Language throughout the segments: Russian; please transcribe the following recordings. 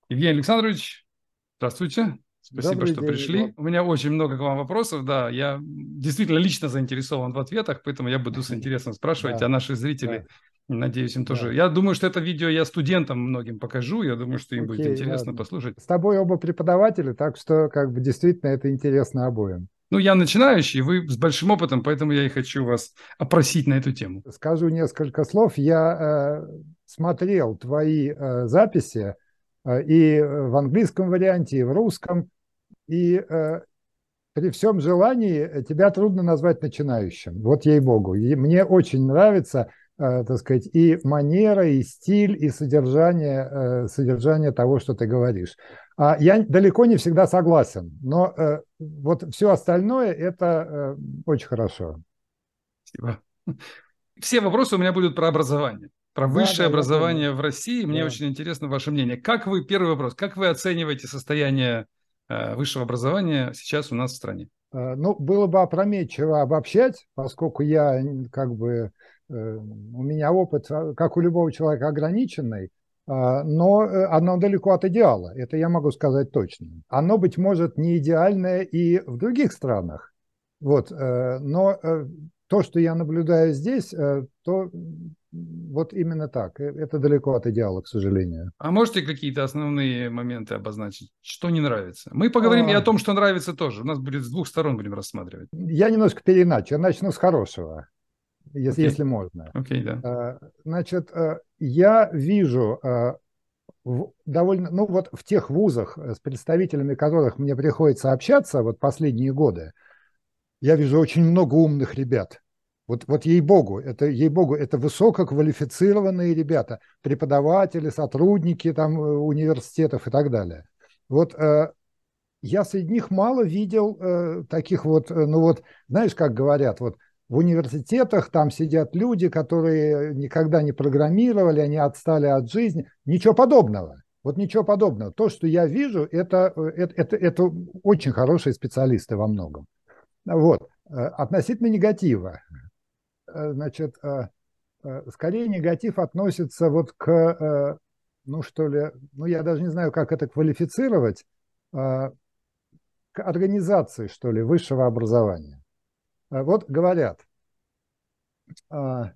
Евгений Александрович, здравствуйте. Спасибо, Добрый что день, пришли. Егор. У меня очень много к вам вопросов. Да, я действительно лично заинтересован в ответах, поэтому я буду с интересом спрашивать, а Да, наши зрители, да, надеюсь, им тоже. да. Я думаю, что это видео я студентам многим покажу. Я думаю, что им будет Окей, интересно ладно. послушать. С тобой оба преподаватели, так что как бы действительно это интересно обоим. Ну, я начинающий, вы с большим опытом, поэтому я и хочу вас опросить на эту тему. Скажу несколько слов. Я смотрел твои записи и в английском варианте, и в русском, и при всем желании тебя трудно назвать начинающим. Вот ей-богу. И мне очень нравится, так сказать, и манера, и стиль, и содержание того, что ты говоришь. Я далеко не всегда согласен, но вот все остальное это очень хорошо. Спасибо. Все вопросы у меня будут про образование. Про Да, высшее да, я понял. образование в России. Мне Да. очень интересно ваше мнение. Первый вопрос, как вы оцениваете состояние высшего образования сейчас у нас в стране? Ну, было бы опрометчиво обобщать, поскольку как бы у меня опыт, как у любого человека, ограниченный, но оно далеко от идеала. Это я могу сказать точно. Оно, быть может, не идеальное и в других странах. Вот, но то, что я наблюдаю здесь, то вот именно так. Это далеко от идеала, к сожалению. А можете какие-то основные моменты обозначить, что не нравится? Мы поговорим и о А, том, что нравится тоже. У нас будет с двух сторон будем рассматривать. Я немножко переначу. Я начну с хорошего, Окей, если можно. окей, да. Значит, я вижу довольно, ну вот в тех вузах, с представителями которых мне приходится общаться вот последние годы, я вижу очень много умных ребят. Вот ей-богу, это высококвалифицированные ребята, преподаватели, сотрудники там университетов и так далее. Вот я среди них мало видел таких вот, ну вот, знаешь, как говорят, вот в университетах там сидят люди, которые никогда не программировали, они отстали от жизни. Ничего подобного. Вот ничего подобного. То, что я вижу, это очень хорошие специалисты во многом. Вот. Относительно негатива. Значит, скорее негатив относится вот ну что ли, ну я даже не знаю, как это квалифицировать, к организации, что ли, высшего образования. Вот говорят, а,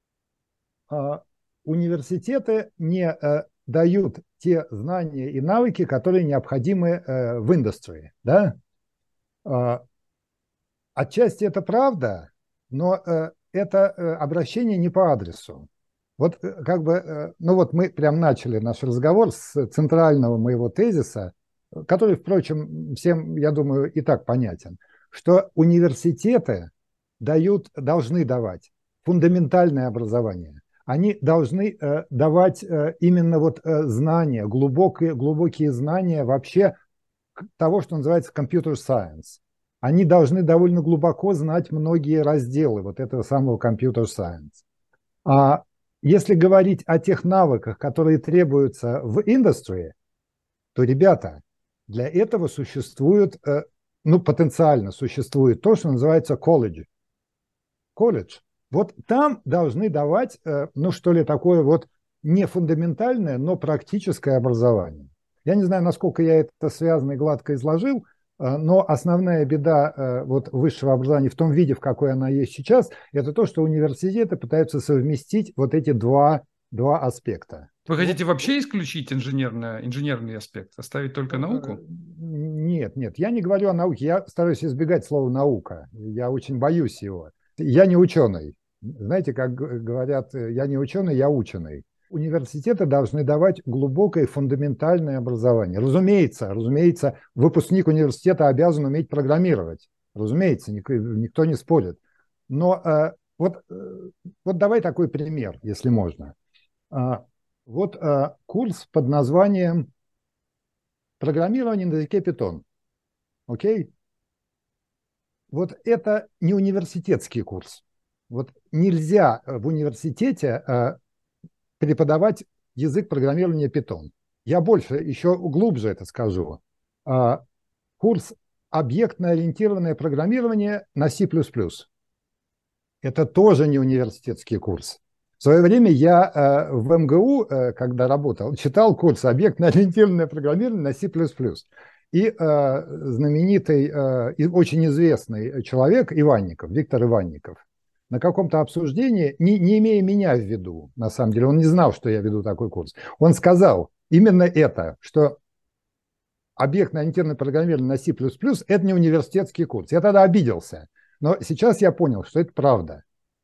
а, университеты не дают те знания и навыки, которые необходимы в индустрии. Да? А, Отчасти это правда, но это обращение не по адресу. Вот как бы, ну вот мы прям начали наш разговор с центрального моего тезиса, который, впрочем, всем, я думаю, и так понятен, что университеты должны давать фундаментальное образование. Они должны давать именно вот знания, глубокие знания вообще того, что называется computer science. Они должны довольно глубоко знать многие разделы вот этого самого computer science. А если говорить о тех навыках, которые требуются в индустрии, то, ребята, для этого существует, ну, потенциально существует то, что называется колледж. Колледж. Вот там должны давать, ну, что ли, такое вот не фундаментальное, но практическое образование. Я не знаю, насколько я это связано и гладко изложил, но основная беда вот высшего образования в том виде, в какой она есть сейчас, это то, что университеты пытаются совместить вот эти два аспекта. Вы Вот, хотите вообще исключить инженерный аспект, оставить только науку? нет, нет, я не говорю о науке, я стараюсь избегать слова наука, я очень боюсь его. Я не ученый. Знаете, как говорят, я не ученый, я ученый. Университеты должны давать глубокое фундаментальное образование. Разумеется, выпускник университета обязан уметь программировать. Разумеется, никто не спорит. Но вот давай такой пример, если можно. А, Вот курс под названием «Программирование на языке Python». Окей? Вот это не университетский курс. Вот нельзя в университете преподавать язык программирования Python. Я больше, еще глубже это скажу. Курс «Объектно-ориентированное программирование на C++». Это тоже не университетский курс. В свое время я в МГУ, когда работал, читал курс «Объектно-ориентированное программирование на C++». И знаменитый и очень известный человек Иванников, Виктор Иванников, на каком-то обсуждении, не имея меня в виду, на самом деле, он не знал, что я веду такой курс, он сказал именно это, что объектно-ориентированное программирование на C++ – это не университетский курс. Я тогда обиделся, но сейчас я понял, что это правда.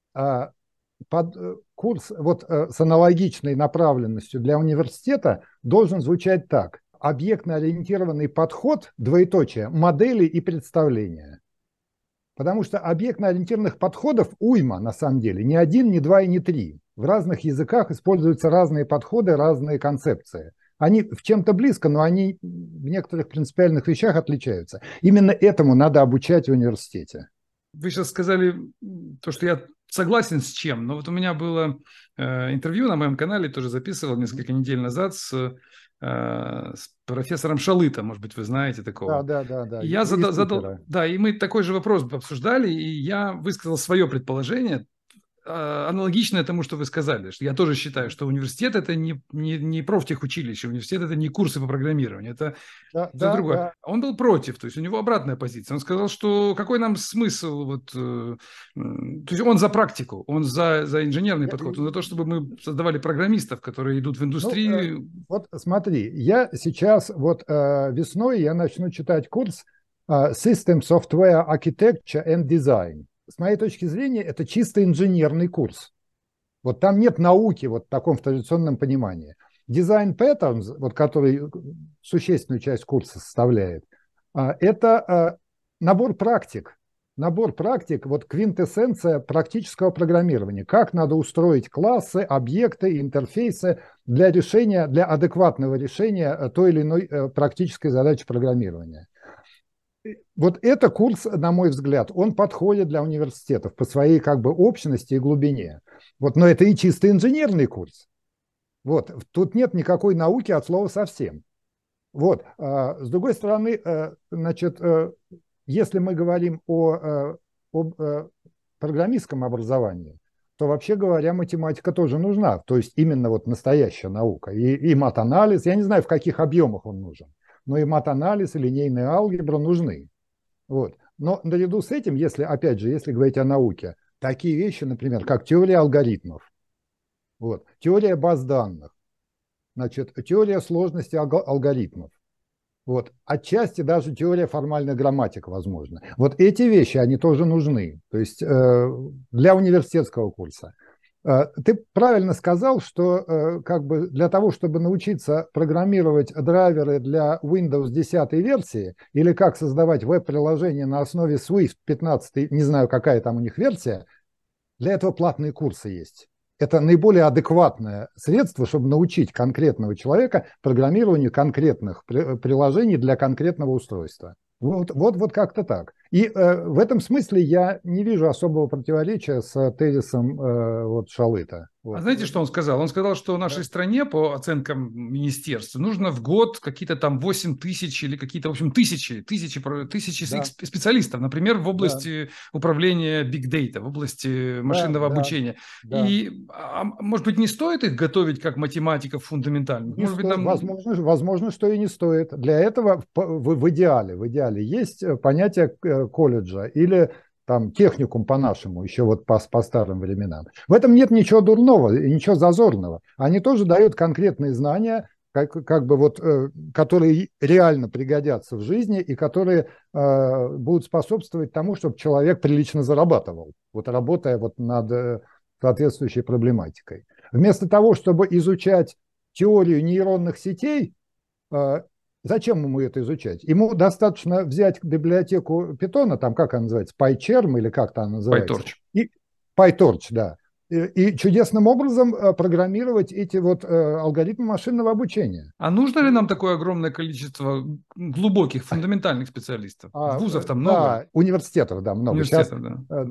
Под курс вот с аналогичной направленностью для университета должен звучать так. Объектно-ориентированный подход, двоеточие, модели и представления. Потому что объектно-ориентированных подходов уйма, на самом деле, не один, не два и не три. В разных языках используются разные подходы, разные концепции. Они в чем-то близко, но они в некоторых принципиальных вещах отличаются. Именно этому надо обучать в университете. Вы сейчас сказали то, что я согласен с чем, но вот у меня было интервью на моем канале, тоже записывал несколько недель назад с профессором Шалытом, может быть, вы знаете такого. Да. И я задал, да, и мы такой же вопрос обсуждали, и я высказал свое предположение, аналогичное тому, что вы сказали, что я тоже считаю, что университет это не профтехучилище, университет это не курсы по программированию, это другое. Да. Он был против, то есть у него обратная позиция. Он сказал, что какой нам смысл, вот, то есть он за практику, он за инженерный подход, он за то, чтобы мы создавали программистов, которые идут в индустрию. Ну, вот смотри, я сейчас вот весной я начну читать курс System Software Architecture and Design. С моей точки зрения, это чисто инженерный курс. Вот там нет науки вот в таком традиционном понимании. Design Patterns, вот, который существенную часть курса составляет, это набор практик. Набор практик, вот квинтэссенция практического программирования. Как надо устроить классы, объекты, интерфейсы для решения, для адекватного решения той или иной практической задачи программирования. Вот это курс, на мой взгляд, он подходит для университетов по своей как бы общности и глубине. Вот, но это и чисто инженерный курс. Вот, тут нет никакой науки от слова совсем. Вот, с другой стороны, значит, если мы говорим об программистском образовании, то, вообще говоря, математика тоже нужна. То есть именно вот настоящая наука. И мат-анализ, я не знаю, в каких объемах он нужен, но и мат-анализ, и линейная алгебра нужны. Вот. Но наряду с этим, если, опять же, если говорить о науке, такие вещи, например, как теория алгоритмов, вот, теория баз данных, значит, теория сложности алгоритмов, вот, отчасти даже теория формальной грамматики, возможно. Вот эти вещи, они тоже нужны, то есть для университетского курса. Ты правильно сказал, что как бы для того, чтобы научиться программировать драйверы для Windows 10 версии или как создавать веб-приложение на основе Swift 15, не знаю, какая там у них версия, для этого платные курсы есть. Это наиболее адекватное средство, чтобы научить конкретного человека программированию конкретных приложений для конкретного устройства. Вот как-то так. И в этом смысле я не вижу особого противоречия с тезисом вот, Шалыта. Вот. А знаете, что он сказал? Он сказал, что в нашей стране, по оценкам министерства, нужно в год какие-то там 8 тысяч или какие-то, в общем, тысячи специалистов, например, в области управления Big Data, в области машинного обучения. И, может быть, не стоит их готовить как математиков фундаментальных? Может быть, возможно, что и не стоит. Для этого в идеале есть понятие колледжа или там техникум по-нашему, еще вот по старым временам. В этом нет ничего дурного, ничего зазорного. Они тоже дают конкретные знания, как бы вот, которые реально пригодятся в жизни и которые будут способствовать тому, чтобы человек прилично зарабатывал, вот работая вот над соответствующей проблематикой. Вместо того, чтобы изучать теорию нейронных сетей, зачем ему это изучать? Ему достаточно взять библиотеку Python, там как она называется, PyCharm или как-то она называется? PyTorch, да. И чудесным образом программировать эти вот алгоритмы машинного обучения. А нужно ли нам такое огромное количество глубоких, фундаментальных специалистов? Вузов там много? Да, университетов, да, много. Университетов, сейчас, да.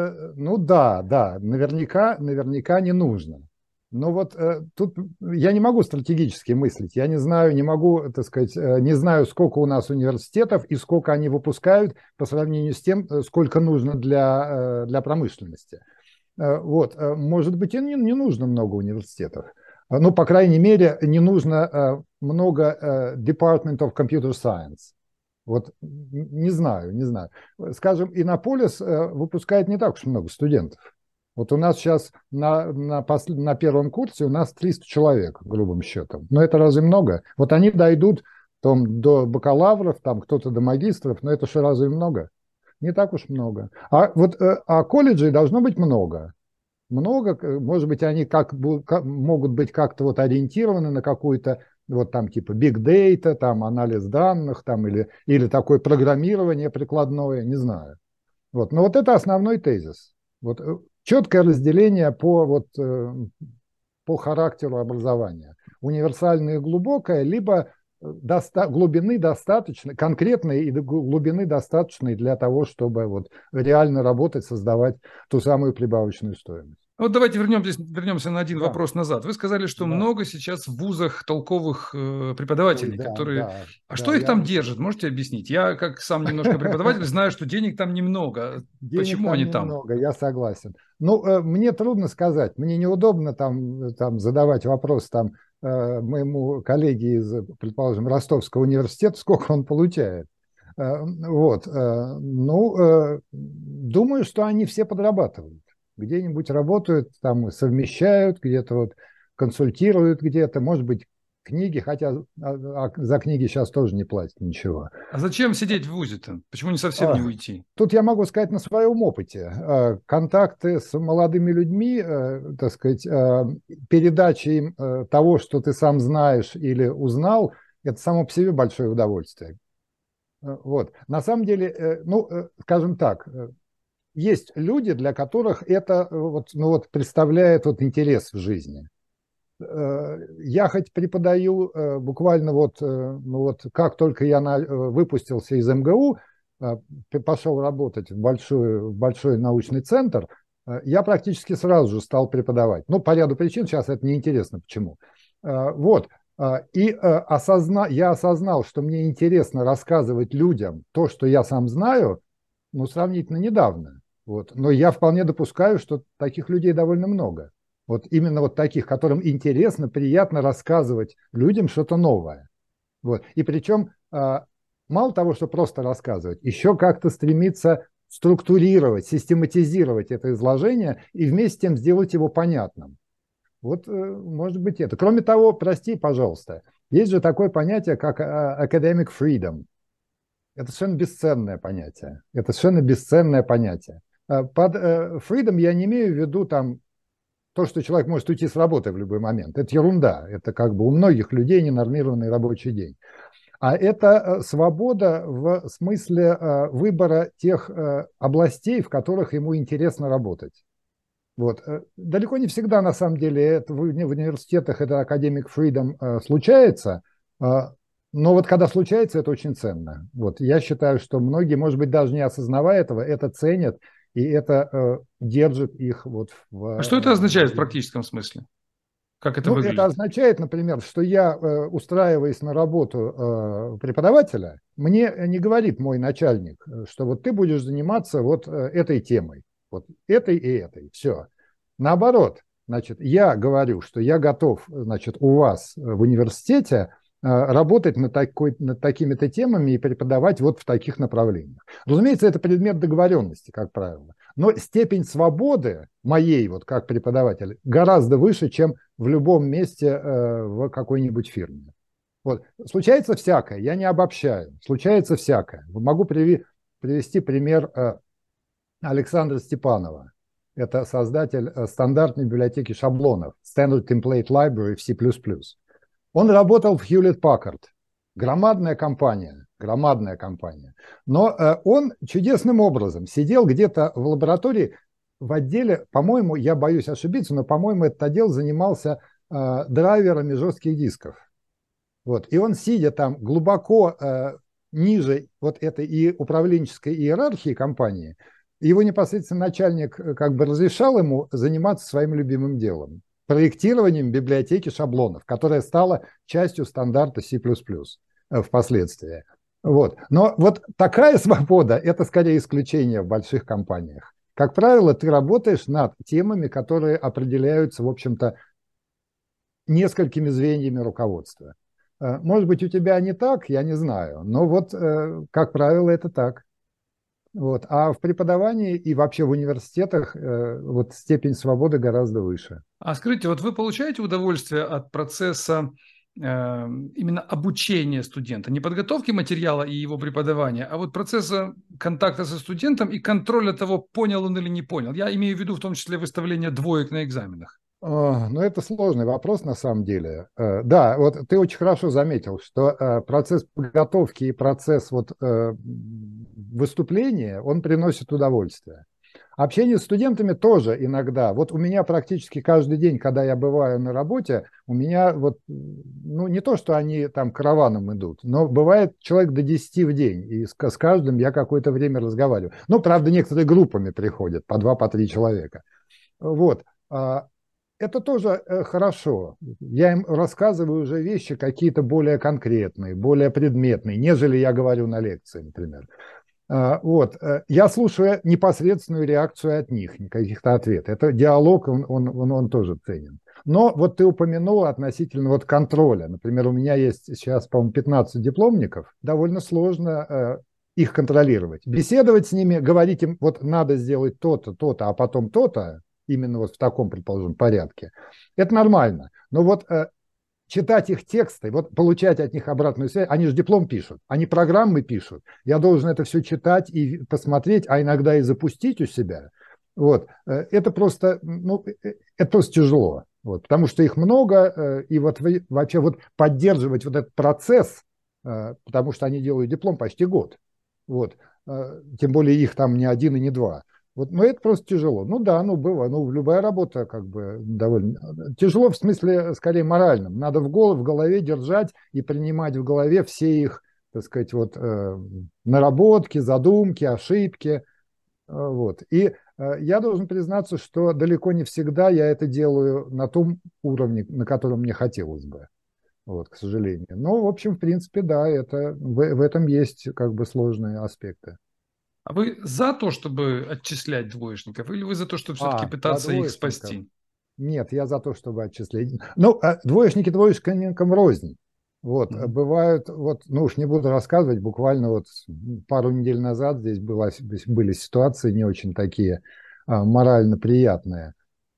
Да, наверняка не нужно. Но вот тут я не могу стратегически мыслить, я не знаю, не могу, так сказать, не знаю, сколько у нас университетов и сколько они выпускают по сравнению с тем, сколько нужно для промышленности. Вот, может быть, и не нужно много университетов. Ну, по крайней мере, не нужно много Department of Computer Science. Вот не знаю, не знаю. Скажем, Иннополис выпускает не так уж много студентов. Вот у нас сейчас на первом курсе у нас 300 человек, грубым счетом. Но это разве много? Вот они дойдут там, до бакалавров, там кто-то до магистров, но это что, разве много? Не так уж много. А колледжей должно быть много. Много, может быть, они могут быть как-то вот ориентированы на какую-то вот там типа big data, там анализ данных, там или такое программирование прикладное, не знаю. Вот. Но вот это основной тезис. Вот четкое разделение по характеру образования. Универсальное и глубокое, либо глубины достаточной, конкретной и глубины достаточной для того, чтобы вот реально работать, создавать ту самую прибавочную стоимость. Вот давайте вернемся на один вопрос назад. Вы сказали, что Да. много сейчас в вузах толковых преподавателей, Ой, да, которые... да, а что их там держит? Можете объяснить? Я, как сам немножко преподаватель, знаю, что денег там немного. Денег Почему там они немного, я согласен. Ну, мне трудно сказать. Мне неудобно там задавать вопрос моему коллеге из, предположим, Ростовского университета, сколько он получает. Вот. Ну, думаю, что они все подрабатывают. Где-нибудь работают, там совмещают, где-то вот консультируют где-то, может быть, книги, хотя за книги сейчас тоже не платят ничего. А зачем сидеть в вузе-то? Почему не совсем не уйти? Тут я могу сказать на своем опыте. Контакты с молодыми людьми, так сказать, передача им того, что ты сам знаешь или узнал, это само по себе большое удовольствие. Вот. На самом деле, ну, скажем так, есть люди, для которых это представляет интерес в жизни. Я хоть преподаю буквально как только я выпустился из МГУ, пошел работать в большой научный центр, я практически сразу же стал преподавать. Ну, по ряду причин, сейчас это неинтересно почему. Вот. Я осознал, что мне интересно рассказывать людям то, что я сам знаю, ну, сравнительно недавно. Вот. Но я вполне допускаю, что таких людей довольно много. Вот именно вот таких, которым интересно, приятно рассказывать людям что-то новое. Вот. И причем мало того, что просто рассказывать, еще как-то стремиться структурировать, систематизировать это изложение и вместе с тем сделать его понятным. Вот, может быть, это. Кроме того, прости, пожалуйста, есть же такое понятие, как academic freedom. Это совершенно бесценное понятие. Это совершенно бесценное понятие. Под freedom я не имею в виду там то, что человек может уйти с работы в любой момент. Это ерунда. Это как бы у многих людей ненормированный рабочий день. А это свобода в смысле выбора тех областей, в которых ему интересно работать. Вот. Далеко не всегда, на самом деле, это в университетах это academic freedom случается, но вот когда случается, это очень ценно. Вот. Я считаю, что многие, может быть, даже не осознавая этого, это ценят, и это держит их вот в... А что это означает в практическом смысле? Как это выглядит? Это означает, например, что я, устраиваясь на работу преподавателя, мне не говорит мой начальник, что вот ты будешь заниматься вот этой темой. Вот этой и этой. Все. Наоборот, значит, я говорю, что я готов, значит, у вас в университете работать над такими-то темами и преподавать вот в таких направлениях. Разумеется, это предмет договоренности, как правило. Но степень свободы моей, вот как преподавателя, гораздо выше, чем в любом месте в какой-нибудь фирме. Вот. Случается всякое, я не обобщаю, случается всякое. Могу привести пример Александра Степанова. Это создатель стандартной библиотеки шаблонов Standard Template Library в C++. Он работал в Hewlett Packard. Громадная компания. Но он чудесным образом сидел где-то в лаборатории, в отделе, по-моему, я боюсь ошибиться, но, по-моему, этот отдел занимался драйверами жестких дисков. Вот. И он, сидя там глубоко ниже вот этой и управленческой иерархии компании, его непосредственно начальник как бы разрешал ему заниматься своим любимым делом – проектированием библиотеки шаблонов, которая стала частью стандарта C++ впоследствии. Вот. Но вот такая свобода – это скорее исключение в больших компаниях. Как правило, ты работаешь над темами, которые определяются, в общем-то, несколькими звеньями руководства. Может быть, у тебя не так, я не знаю, но вот, как правило, это так. Вот. А в преподавании и вообще в университетах вот степень свободы гораздо выше. А скажите, вот вы получаете удовольствие от процесса именно обучения студента, не подготовки материала и его преподавания, а вот процесса контакта со студентом и контроля того, понял он или не понял? Я имею в виду в том числе выставление двоек на экзаменах. Ну, это сложный вопрос на самом деле. Да, вот ты очень хорошо заметил, что процесс подготовки и процесс вот выступления, он приносит удовольствие. Общение с студентами тоже иногда. Вот у меня практически каждый день, когда я бываю на работе, у меня вот, ну, не то, что они там караваном идут, но бывает человек до 10 в день, и с каждым я какое-то время разговариваю. Ну, правда, некоторые группами приходят, по 2, по 3 человека. Вот. Это тоже хорошо. Я им рассказываю уже вещи какие-то более конкретные, более предметные, нежели я говорю на лекции, например. Вот. Я слушаю непосредственную реакцию от них, каких-то ответов. Это диалог, он тоже ценен. Но вот ты упомянул относительно вот контроля. Например, у меня есть сейчас, по-моему, 15 дипломников. Довольно сложно их контролировать. Беседовать с ними, говорить им, вот надо сделать то-то, то-то, а потом то-то, именно вот в таком, предположим, порядке. Это нормально. Но вот читать их тексты, вот получать от них обратную связь, они же диплом пишут, они программы пишут. Я должен это все читать и посмотреть, а иногда и запустить у себя. Вот. Это просто, ну, это просто тяжело. Вот, потому что их много, и вот вообще вот поддерживать вот этот процесс, потому что они делают диплом почти год. Вот. Тем более их там не один и не два. Вот, но это просто тяжело. Ну да, ну бывает, ну любая работа как бы довольно тяжело в смысле скорее моральном. Надо в голове держать и принимать в голове все их, так сказать, вот наработки, задумки, ошибки. Вот. И я должен признаться, что далеко не всегда я это делаю на том уровне, на котором мне хотелось бы. Вот, к сожалению. Но, в общем, в принципе, да, это, в этом есть как бы сложные аспекты. А вы за то, чтобы отчислять двоечников, или вы за то, чтобы все-таки За пытаться их двоечников. спасти? Нет, я за то, чтобы отчислить. Ну, двоечники двоечникам рознь. Вот, бывают, вот, ну уж не буду рассказывать, буквально вот пару недель назад здесь были ситуации не очень такие морально приятные.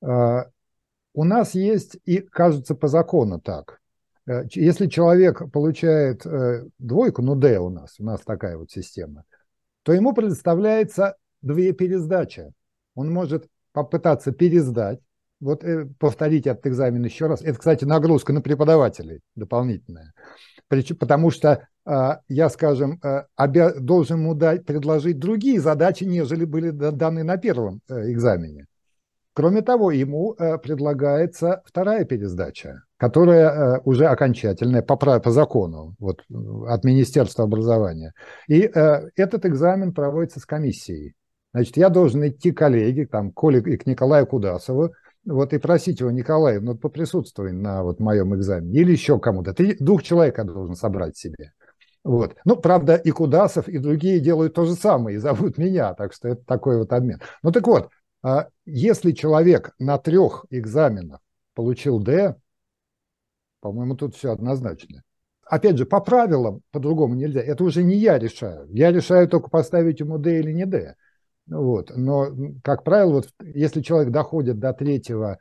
У нас есть, и кажется по закону так, если человек получает двойку, ну D у нас такая вот система, то ему предоставляется 2 пересдачи. Он может попытаться пересдать, вот повторить этот экзамен еще раз. Это, кстати, нагрузка на преподавателей дополнительная. Потому что я, скажем, должен ему предложить другие задачи, нежели были даны на первом экзамене. Кроме того, ему предлагается 2 пересдача, которая уже окончательная по закону вот, от Министерства образования. И этот экзамен проводится с комиссией. Значит, я должен идти к коллеге, там, и к Николаю Кудасову, вот, и просить его: Николай, ну, поприсутствуй на вот, моем экзамене, или еще кому-то. 2 человек я должен собрать себе. Вот. Ну, правда, и Кудасов, и другие делают то же самое, и зовут меня, так что это такой вот обмен. Ну, так вот, если человек на 3 экзаменах получил D, по-моему, тут все однозначно. Опять же, по правилам по-другому нельзя. Это уже не я решаю. Я решаю только поставить ему D или не D. Вот. Но, как правило, вот, если человек доходит до 3-го,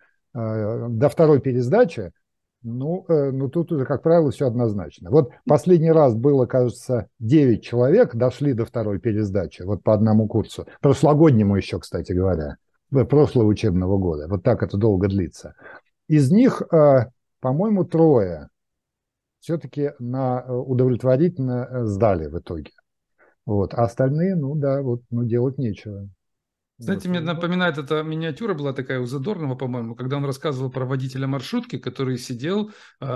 до 2-й пересдачи, ну, тут уже, как правило, все однозначно. Вот последний раз было, кажется, 9 человек дошли до 2-й пересдачи, вот по одному курсу. Прошлогоднему еще, кстати говоря, прошлого учебного года. Вот так это долго длится. Из них, по-моему, 3 все-таки удовлетворительно сдали в итоге. Вот. А остальные, ну да, вот, ну, делать нечего. Знаете, Вот. мне напоминает, эта миниатюра была такая у Задорнова, по-моему, когда он рассказывал про водителя маршрутки, который сидел,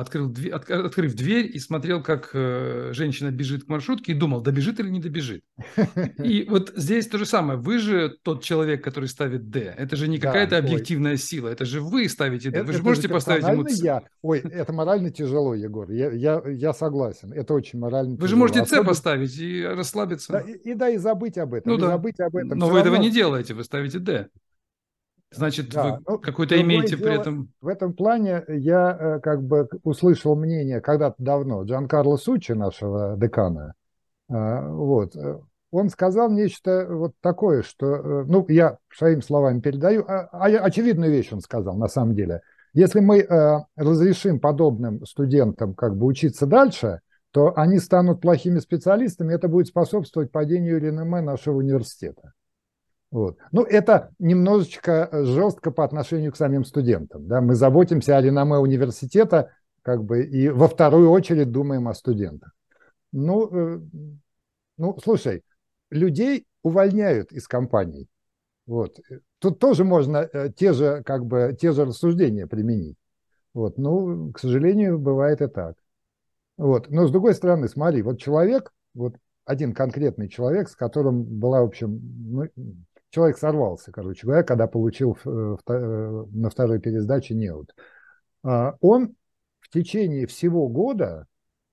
открыв дверь и смотрел, как женщина бежит к маршрутке и думал, добежит или не добежит. И вот здесь то же самое. Вы же тот человек, который ставит D. Это же не Да, какая-то ой. объективная сила. Это же вы ставите D. Вы же Это можете поставить ему... я. Ой, это морально тяжело, Егор. Я согласен. Это очень морально Вы же тяжело. можете C поставить и расслабиться. Да, и забыть об этом. Ну И да. забыть об этом. Но Все вы этого равно не делаете. берете, вы ставите D. Значит, Да, вы ну, какой-то другое имеете при дело, этом... в этом плане я как бы услышал мнение когда-то давно Джанкарло Суччи, нашего декана. Вот. Он сказал нечто вот такое, что, ну, я своими словами передаю, очевидную вещь он сказал на самом деле. Если мы разрешим подобным студентам как бы учиться дальше, то они станут плохими специалистами, это будет способствовать падению реноме нашего университета. Вот. Ну, это немножечко жестко по отношению к самим студентам. Да? Мы заботимся о реноме университета, как бы, и во вторую очередь думаем о студентах. Ну, слушай, людей увольняют из компаний. Вот. Тут тоже можно те же, как бы, те же рассуждения применить. Вот. Ну, к сожалению, бывает и так. Вот. Но с другой стороны, смотри, вот человек, вот один конкретный человек, с которым была, в общем, ну, человек сорвался, короче говоря, когда получил на второй пересдаче НЕУТ. Он в течение всего года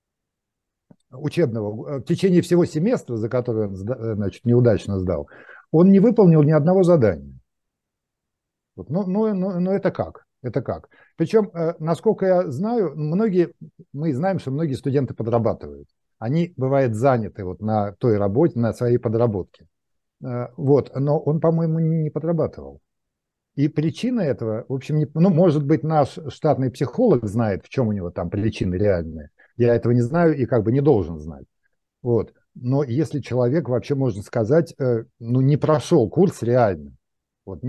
учебного, в течение всего семестра, за который он, значит, неудачно сдал, он не выполнил ни одного задания. Вот. Но это как? Это как? Причем, насколько я знаю, мы знаем, что многие студенты подрабатывают. Они, бывают, заняты вот на той работе, на своей подработке. Вот. Но он, по-моему, не подрабатывал. И причина этого, в общем, ну, может быть, наш штатный психолог знает, в чем у него там причины реальные. Я этого не знаю и как бы не должен знать. Вот. Но если человек, вообще можно сказать, ну, не прошел курс реально, вот,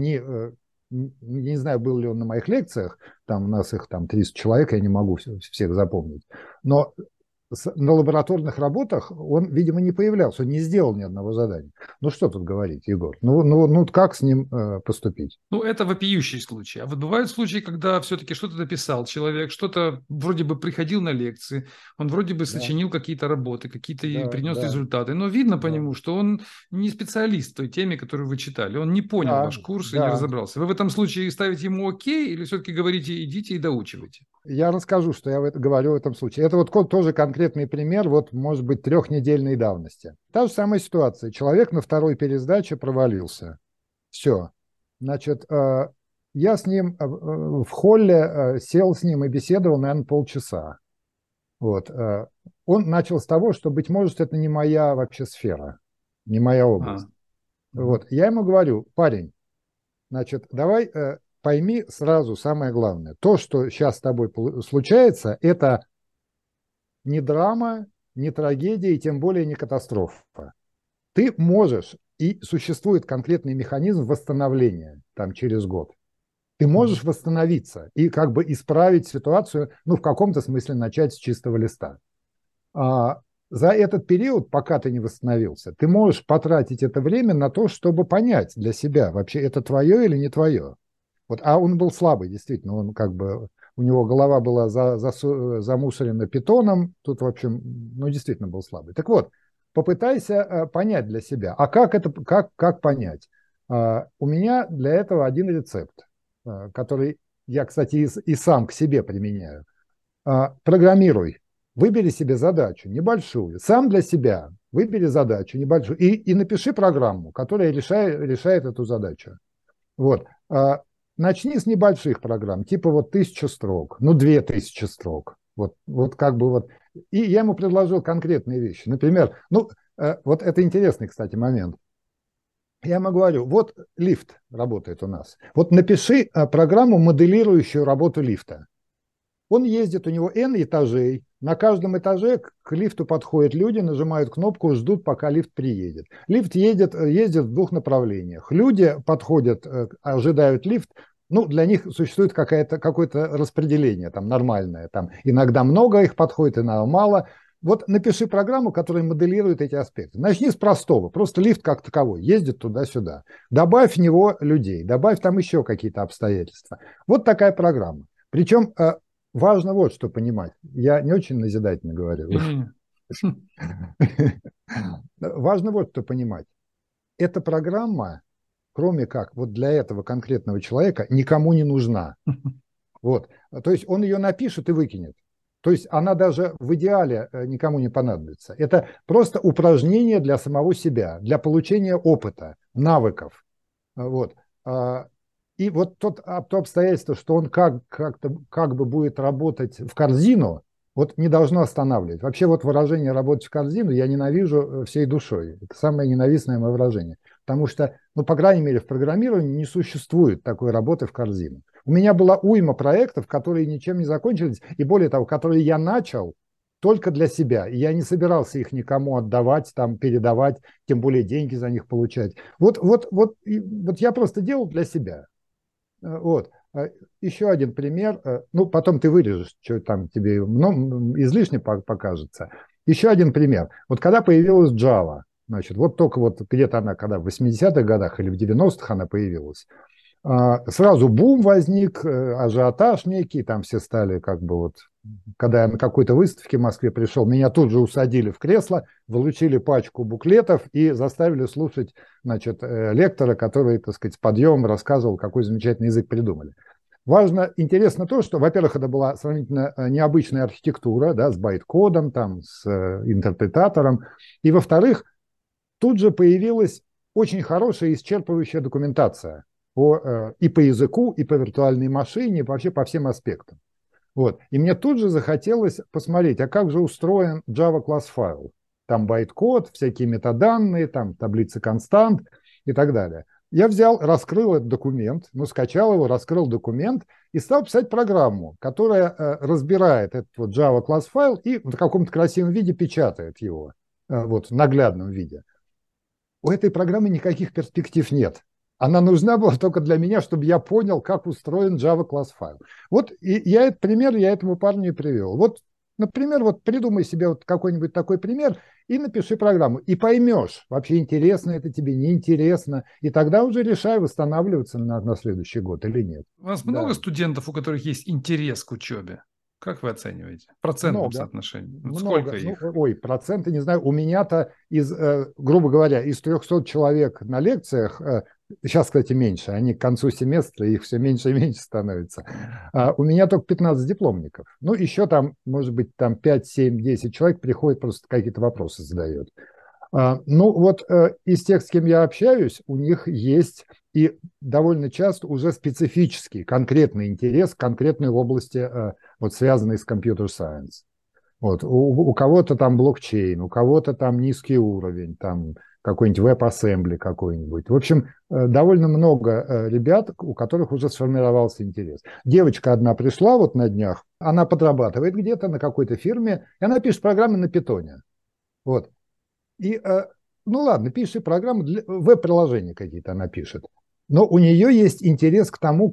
не знаю, был ли он на моих лекциях, там у нас их там 300 человек, я не могу всех запомнить, но на лабораторных работах он, видимо, не появлялся, он не сделал ни одного задания. Ну, что тут говорить, Егор? Ну как с ним поступить? Ну, это вопиющий случай. А вот бывают случаи, когда все-таки что-то написал человек, что-то вроде бы приходил на лекции, он вроде бы Да, сочинил какие-то работы, какие-то и да, принес да, результаты, но видно по да, нему, что он не специалист в той теме, которую вы читали. Он не понял да, ваш курс и не да. разобрался. Вы в этом случае ставите ему окей или все-таки говорите идите и доучивайте? Я расскажу, что я говорю в этом случае. Это вот тоже конкретный пример, вот, может быть, трехнедельной давности. Та же самая ситуация. Человек на второй пересдаче провалился. Все. Значит, я с ним в холле сел с ним и беседовал, наверное, полчаса. Вот. Он начал с того, что, быть может, это не моя вообще сфера, не моя область. Вот. Я ему говорю, парень, значит, давай пойми сразу самое главное. То, что сейчас с тобой случается, это не драма, не трагедия и тем более не катастрофа. Ты можешь, и существует конкретный механизм восстановления там через год. Ты можешь восстановиться и как бы исправить ситуацию, ну, в каком-то смысле начать с чистого листа. За этот период, пока ты не восстановился, ты можешь потратить это время на то, чтобы понять для себя, вообще это твое или не твое. Вот, а он был слабый, действительно, он как бы, у него голова была замусорена питоном, тут, в общем, ну, действительно был слабый. Так вот, попытайся понять для себя. А как понять? У меня для этого один рецепт, который я, кстати, и сам к себе применяю. Программируй. Выбери себе задачу небольшую, сам для себя выбери задачу небольшую и напиши программу, которая решает эту задачу. Вот. Начни с небольших программ, типа вот 1000 строк, ну 2000 строк. Вот как бы вот. И я ему предложил конкретные вещи. Например, ну вот это интересный, кстати, момент. Я ему говорю, вот лифт работает у нас. Вот напиши программу, моделирующую работу лифта. Он ездит, у него N этажей. На каждом этаже к лифту подходят люди, нажимают кнопку, ждут, пока лифт приедет. Лифт ездит в двух направлениях. Люди подходят, ожидают лифт. Ну, для них существует какое-то распределение там, нормальное. Там, иногда много их подходит, иногда мало. Вот напиши программу, которая моделирует эти аспекты. Начни с простого. Просто лифт как таковой ездит туда-сюда. Добавь в него людей, добавь там еще какие-то обстоятельства. Вот такая программа. Причем важно вот что понимать. Я не очень назидательно говорю. Важно вот что понимать. Эта программа, кроме как вот для этого конкретного человека, никому не нужна. Вот. То есть он ее напишет и выкинет. То есть она даже в идеале никому не понадобится. Это просто упражнение для самого себя, для получения опыта, навыков. Вот. И вот то обстоятельство, что он как бы будет работать в корзину, вот не должно останавливать. Вообще вот выражение «работать в корзину» я ненавижу всей душой. Это самое ненавистное мое выражение. Потому что, ну, по крайней мере, в программировании не существует такой работы в корзину. У меня была уйма проектов, которые ничем не закончились, и более того, которые я начал только для себя. И я не собирался их никому отдавать, там, передавать, тем более деньги за них получать. Вот я просто делал для себя. Вот. Еще один пример. Ну, потом ты вырежешь, что там тебе излишне покажется. Еще один пример. Вот когда появилась Java, значит, вот только вот где-то она, когда в 80-х годах или в 90-х она появилась, сразу бум возник, ажиотаж некий, там все стали как бы вот, когда я на какой-то выставке в Москве пришел, меня тут же усадили в кресло, вручили пачку буклетов и заставили слушать, значит, лектора, который, так сказать, с подъемом рассказывал, какой замечательный язык придумали. Интересно то, что, во-первых, это была сравнительно необычная архитектура, да, с байт-кодом, там, с интерпретатором, и, во-вторых, тут же появилась очень хорошая исчерпывающая документация и по языку, и по виртуальной машине, и вообще по всем аспектам. Вот. И мне тут же захотелось посмотреть, а как же устроен Java класс файл. Там байт-код, всякие метаданные, там таблицы констант и так далее. Я взял, раскрыл этот документ, ну, скачал его, раскрыл документ и стал писать программу, которая разбирает этот вот Java класс файл и в каком-то красивом виде печатает его, вот, в наглядном виде. У этой программы никаких перспектив нет. Она нужна была только для меня, чтобы я понял, как устроен Java класс файл. Вот и я этот пример я этому парню и привел. Вот, например, вот придумай себе вот какой-нибудь такой пример и напиши программу. И поймешь, вообще интересно это тебе, неинтересно. И тогда уже решай, восстанавливаться на следующий год или нет. У вас много Да. студентов, у которых есть интерес к учебе? Как вы оцениваете? В процентном Много, соотношении? Вот много. сколько Ну, их? ой, проценты, не знаю. У меня-то грубо говоря, из 300 человек на лекциях, сейчас, кстати, меньше, они к концу семестра, их все меньше и меньше становится. У меня только 15 дипломников. Ну, еще там, может быть, там 5, 7, 10 человек приходят, просто какие-то вопросы задают. Ну, вот из тех, с кем я общаюсь, у них есть и довольно часто уже специфический, конкретный интерес к конкретной области, вот связанной с компьютер-сайенс. Вот. У кого-то там блокчейн, у кого-то там низкий уровень, там какой-нибудь веб-ассембли какой-нибудь. В общем, довольно много ребят, у которых уже сформировался интерес. Девочка одна пришла вот на днях, она подрабатывает где-то на какой-то фирме, и она пишет программы на питоне. Вот. И, ну ладно, пишет программы, веб-приложения какие-то она пишет. Но у нее есть интерес к тому,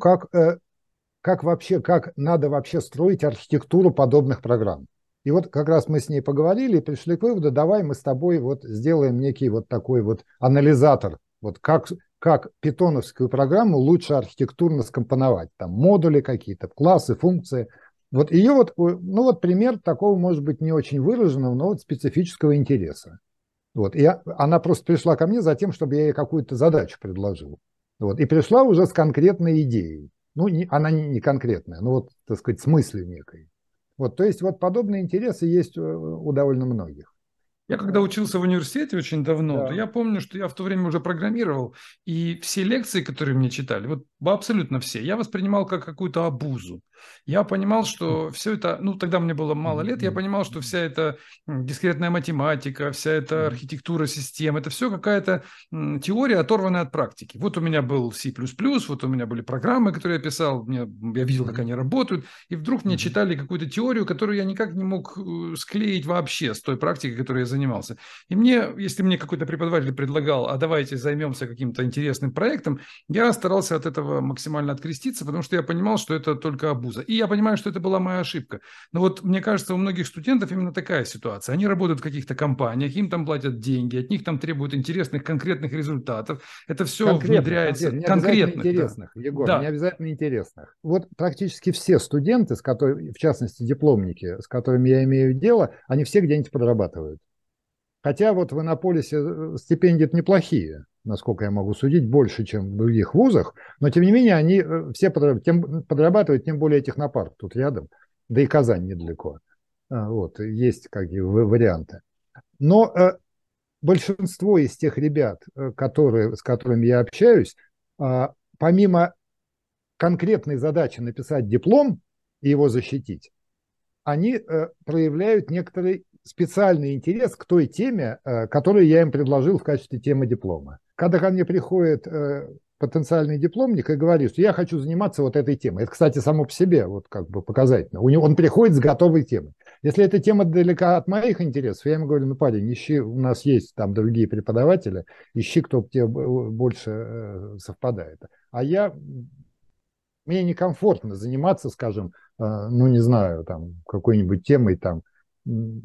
как надо вообще строить архитектуру подобных программ. И вот как раз мы с ней поговорили и пришли к выводу, давай мы с тобой вот сделаем некий вот такой вот анализатор, вот как питоновскую программу лучше архитектурно скомпоновать. Там модули какие-то, классы, функции. Вот ее вот, ну вот пример такого, может быть, не очень выраженного, но вот специфического интереса. Вот. И она просто пришла ко мне за тем, чтобы я ей какую-то задачу предложил. Вот. И пришла уже с конкретной идеей. Ну, она не конкретная, но вот, так сказать, с мыслью некой. Вот, то есть вот подобные интересы есть у довольно многих. Я когда учился в университете очень давно, то Да. я помню, что я в то время уже программировал, и все лекции, которые мне читали, вот абсолютно все, я воспринимал как какую-то обузу. Я понимал, что все это, ну тогда мне было мало лет, я понимал, что вся эта дискретная математика, вся эта архитектура систем, это все какая-то теория, оторванная от практики. Вот у меня был C++, вот у меня были программы, которые я писал, я видел, как они работают, и вдруг мне читали какую-то теорию, которую я никак не мог склеить вообще с той практикой, которой я занимался. И если мне какой-то преподаватель предлагал, а давайте займемся каким-то интересным проектом, я старался от этого максимально откреститься, потому что я понимал, что это только обуза. И я понимаю, что это была моя ошибка. Но вот мне кажется, у многих студентов именно такая ситуация. Они работают в каких-то компаниях, им там платят деньги, от них там требуют интересных, конкретных результатов. Это все внедряется. Не обязательно Конкретных, да. интересных, Егор, не Да. обязательно интересных. Вот практически все студенты, в частности дипломники, с которыми я имею дело, они все где-нибудь подрабатывают. Хотя вот в Иннополисе стипендии неплохие, насколько я могу судить, больше, чем в других вузах, но тем не менее они все подрабатывают, тем более Технопарк тут рядом, да и Казань недалеко. Вот, есть какие варианты. Но большинство из тех ребят, с которыми я общаюсь, помимо конкретной задачи написать диплом и его защитить, они проявляют некоторый специальный интерес к той теме, которую я им предложил в качестве темы диплома. Когда ко мне приходит потенциальный дипломник и говорит, что я хочу заниматься вот этой темой. Это, кстати, само по себе вот как бы показательно. Он приходит с готовой темой. Если эта тема далека от моих интересов, я ему говорю, ну, парень, ищи, у нас есть там другие преподаватели, ищи, кто тебе больше совпадает. Мне некомфортно заниматься, скажем, ну, не знаю, там, какой-нибудь темой, там, ну,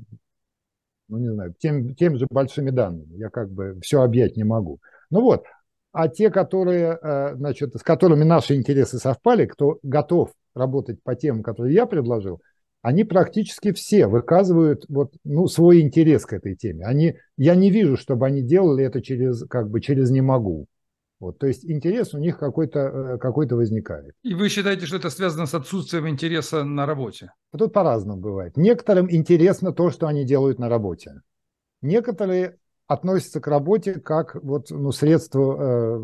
не знаю, тем же большими данными. Я как бы все объять не могу. Ну вот, а те, которые, значит, с которыми наши интересы совпали, кто готов работать по темам, которые я предложил, они практически все выказывают вот, ну, свой интерес к этой теме. Я не вижу, чтобы они делали это как бы через «не могу». Вот, то есть интерес у них какой-то возникает. И вы считаете, что это связано с отсутствием интереса на работе? Тут по-разному бывает. Некоторым интересно то, что они делают на работе. Некоторые относятся к работе как вот, ну, средство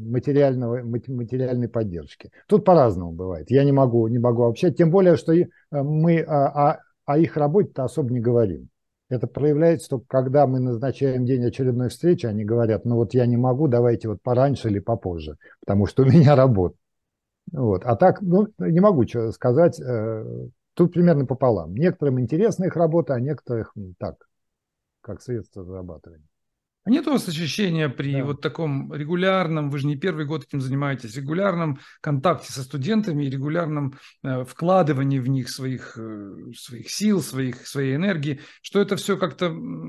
материальной поддержки. Тут по-разному бывает. Я не могу общаться. Тем более, что мы о их работе-то особо не говорим. Это проявляется только когда мы назначаем день очередной встречи, они говорят, ну вот я не могу, давайте вот пораньше или попозже, потому что у меня работа. Вот. А так, ну, не могу что сказать. Тут примерно пополам. Некоторым интересна их работа, а некоторых так, как средство зарабатывания. А нет у вас ощущения при Да. вот таком регулярном, вы же не первый год этим занимаетесь, регулярном контакте со студентами и регулярном вкладывании в них своих сил, своей энергии, что это все как-то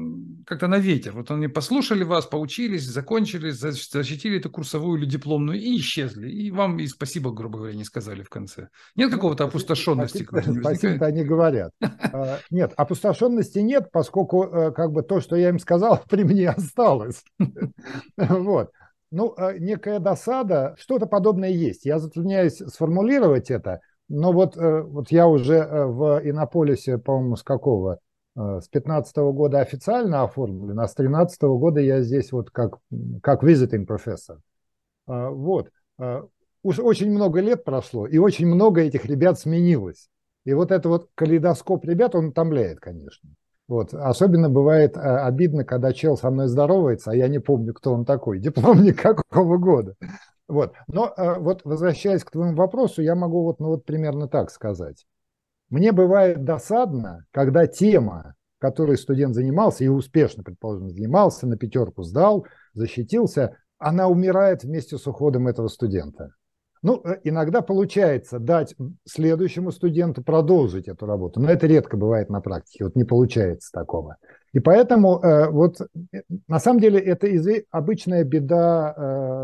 на ветер? Вот они послушали вас, поучились, закончили, защитили эту курсовую или дипломную и исчезли. И вам и спасибо, грубо говоря, не сказали в конце. Нет Ну, какого-то опустошенности к вам не возникает? спасибо-то они говорят. Нет, опустошенности нет, поскольку как бы то, что я им сказал, при мне осталось. Вот. Ну, некая досада, что-то подобное есть. Я затрудняюсь сформулировать это, но вот я уже в Иннополисе, по-моему, с какого? С 15-го года официально оформлен, а с 13-го года я здесь вот как visiting professor. Вот. Уж очень много лет прошло, и очень много этих ребят сменилось. И вот это вот калейдоскоп ребят, он утомляет, конечно. Вот. Особенно бывает обидно, когда чел со мной здоровается, а я не помню, кто он такой, дипломник какого года. Вот. Но вот возвращаясь к твоему вопросу, я могу вот примерно так сказать. Мне бывает досадно, когда тема, которой студент занимался, и успешно, предположим, занимался, на пятерку сдал, защитился, она умирает вместе с уходом этого студента. Ну, иногда получается дать следующему студенту продолжить эту работу, но это редко бывает на практике, вот не получается такого. И поэтому на самом деле это обычная беда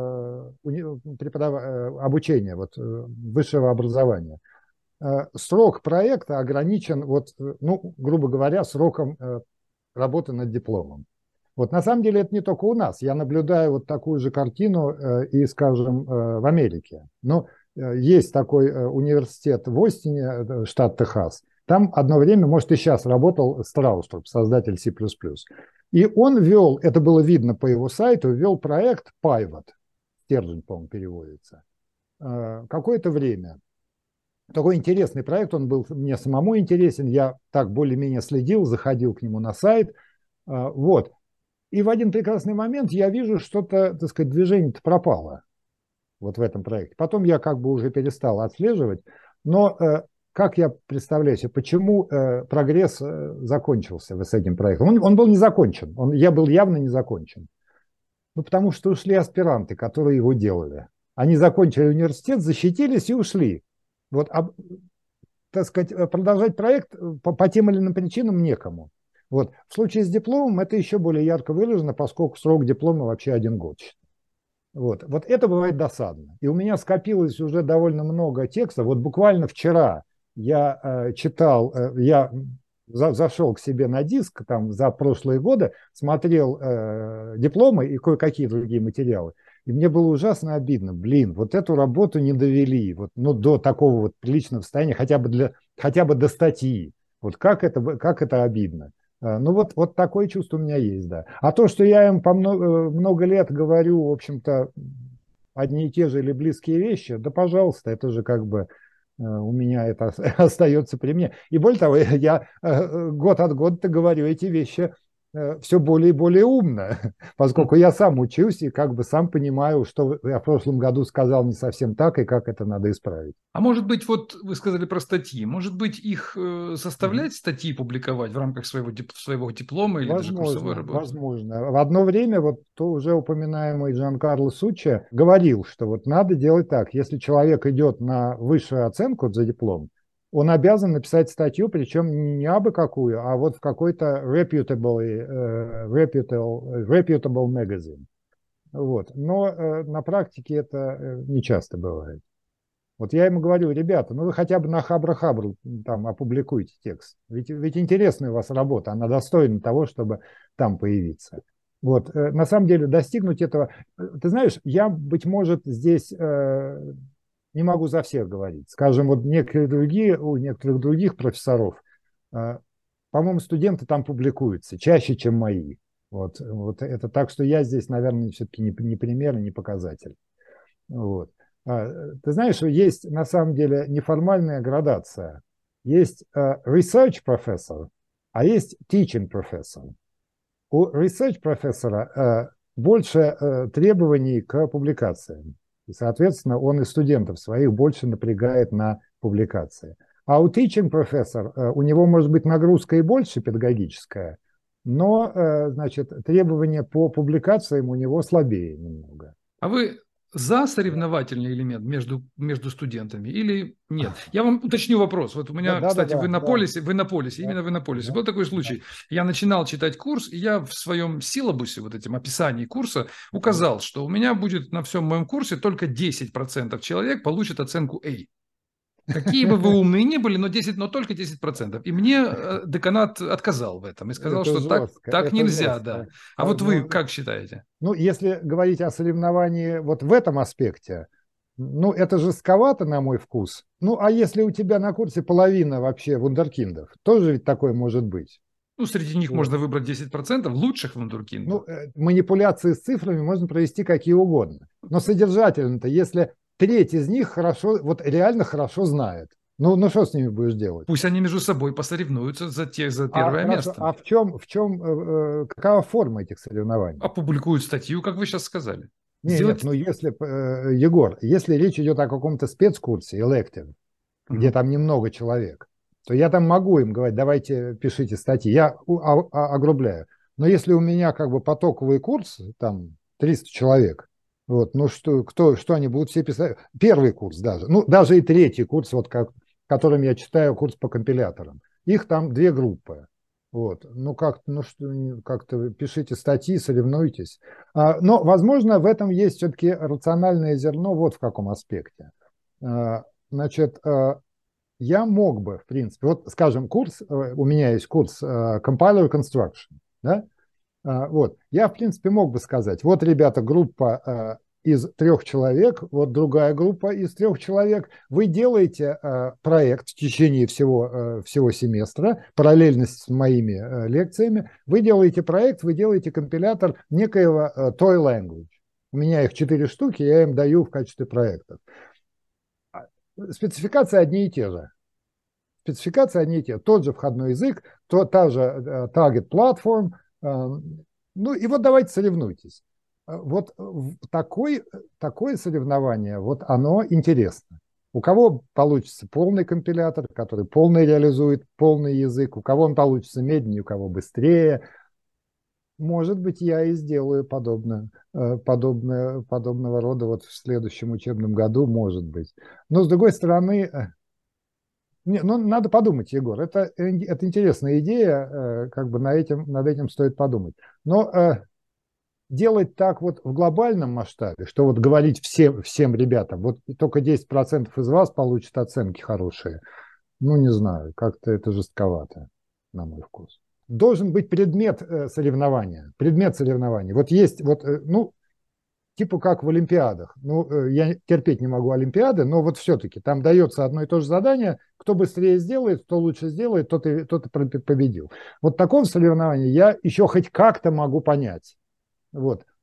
обучения, высшего образования. Срок проекта ограничен, ну, грубо говоря, сроком работы над дипломом. Вот на самом деле это не только у нас. Я наблюдаю вот такую же картину и, скажем, в Америке. Но есть такой университет в Остине, штат Техас. Там одно время, может, и сейчас работал Страуструп, создатель C++. И он ввел, это было видно по его сайту, ввел проект Pivot, стержень, по-моему, переводится, какое-то время. Такой интересный проект, он был мне самому интересен, я так более-менее следил, заходил к нему на сайт. Вот. И в один прекрасный момент я вижу, что-то, так сказать, движение-то пропало вот в этом проекте. Потом я как бы уже перестал отслеживать, но как я представляю себе, почему прогресс закончился с этим проектом? Он был не закончен, я был явно не закончен. Ну, потому что ушли аспиранты, которые его делали. Они закончили университет, защитились и ушли. Вот, так сказать, продолжать проект по тем или иным причинам некому. Вот. В случае с дипломом это еще более ярко выражено, поскольку срок диплома вообще 1 год. Вот это бывает досадно. И у меня скопилось уже довольно много текста. Вот буквально вчера я читал, я зашел к себе на диск там за прошлые годы, смотрел дипломы и кое-какие другие материалы. И мне было ужасно обидно. Блин, вот эту работу не довели ну, до такого вот приличного состояния, хотя бы до статьи. Вот как это обидно. Ну вот такое чувство у меня есть, да. А то, что я им много лет говорю, в общем-то, одни и те же или близкие вещи, да, пожалуйста, это же как бы у меня это остается при мне. И более того, я год от года говорю эти вещи все более и более умно, поскольку я сам учусь и как бы сам понимаю, что я в прошлом году сказал не совсем так и как это надо исправить. А может быть, вот вы сказали про статьи, может быть, их Мгм. составлять, статьи публиковать в рамках своего диплома или даже курсовой Возможно, работы? возможно. В одно время вот то уже упоминаемый Джан-Карло Суччи говорил, что вот надо делать так. Если человек идет на высшую оценку за диплом, он обязан написать статью, причем не абы какую, а вот в какой-то reputable magazine. Вот. Но на практике это не часто бывает. Вот я ему говорю, ребята, ну вы хотя бы на Хабра-Хабру там опубликуйте текст. Ведь интересная у вас работа, она достойна того, чтобы там появиться. Вот. На самом деле достигнуть этого... Ты знаешь, я, быть может, здесь не могу за всех говорить. Скажем, вот у некоторых других профессоров, по-моему, студенты там публикуются чаще, чем мои. Вот это так, что я здесь, наверное, все-таки не пример, не показатель. Вот. Ты знаешь, есть на самом деле неформальная градация. Есть research профессор, а есть teaching профессор. У research профессора больше требований к публикациям. И, соответственно, он и студентов своих больше напрягает на публикации. А у teaching профессор, у него может быть нагрузка и больше педагогическая, но, значит, требования по публикациям у него слабее немного. А вы за соревновательный элемент между студентами или нет? Я вам уточню вопрос. Вот у Да, меня, да, да, кстати, да, да, да, именно вы на полисе. да, Был такой да. случай. Я начинал читать курс, и я в своем силабусе, вот этим описании курса, Мгм. указал, что у меня будет на всем моем курсе только 10% человек получат оценку A. Какие бы вы умные ни были, но только 10%. И мне деканат отказал в этом и сказал, Это что жестко, так это нельзя, да. жестко. А вот вы Ну, как считаете? ну, если говорить о соревновании вот в этом аспекте, ну, это жестковато, на мой вкус. Ну, а если у тебя на курсе половина вообще вундеркиндов, тоже ведь такое может быть. Ну, среди них Вот. можно выбрать 10% лучших вундеркиндов. Ну, манипуляции с цифрами можно провести какие угодно. Но содержательно-то, если треть из них хорошо, вот реально хорошо знает, ну что с ними будешь делать? Пусть они между собой посоревнуются за первое Хорошо, место. а какова форма этих соревнований? Опубликуют статью, как вы сейчас сказали. Нет, Сделать... ну если, Егор, если речь идет о каком-то спецкурсе, elective, где Мгм. там немного человек, то я там могу им говорить, давайте пишите статьи. Я огрубляю. Но если у меня как бы потоковый курс, там 300 человек, вот, ну что они будут все писать? Первый курс даже, ну даже и третий курс, вот как, которым я читаю курс по компиляторам. Их там две группы. Вот. Ну, как-то пишите статьи, соревнуйтесь. Но, возможно, в этом есть все-таки рациональное зерно вот в каком аспекте. Значит, я мог бы, в принципе, вот, скажем, у меня есть курс Compiler Construction, да? Вот, я, в принципе, мог бы сказать, вот, ребята, группа из 3 человек, вот другая группа из 3 человек, вы делаете проект в течение всего семестра, параллельно с моими лекциями, вы делаете проект, вы делаете компилятор некоего toy language. У меня их 4 штуки, я им даю в качестве проектов. Спецификации одни и те же. Спецификации одни и те. Тот же входной язык, та же target platform. Ну и вот давайте соревнуйтесь. Вот такое соревнование, вот оно интересно. У кого получится полный компилятор, который полный реализует полный язык, у кого он получится медленнее, у кого быстрее. Может быть, я и сделаю подобного рода вот в следующем учебном году, может быть. Но, с другой стороны, ну, надо подумать, Егор. Это интересная идея, как бы над этим стоит подумать. Но делать так вот в глобальном масштабе, что вот говорить всем ребятам, вот только 10% из вас получат оценки хорошие, ну, не знаю, как-то это жестковато, на мой вкус. Должен быть предмет соревнования. Предмет соревнования. Вот есть, вот, ну, типа как в Олимпиадах. Ну, я терпеть не могу Олимпиады, но вот все-таки там дается одно и то же задание. Кто быстрее сделает, кто лучше сделает, тот и победил. Вот такого соревнования я еще хоть как-то могу понять. Вот.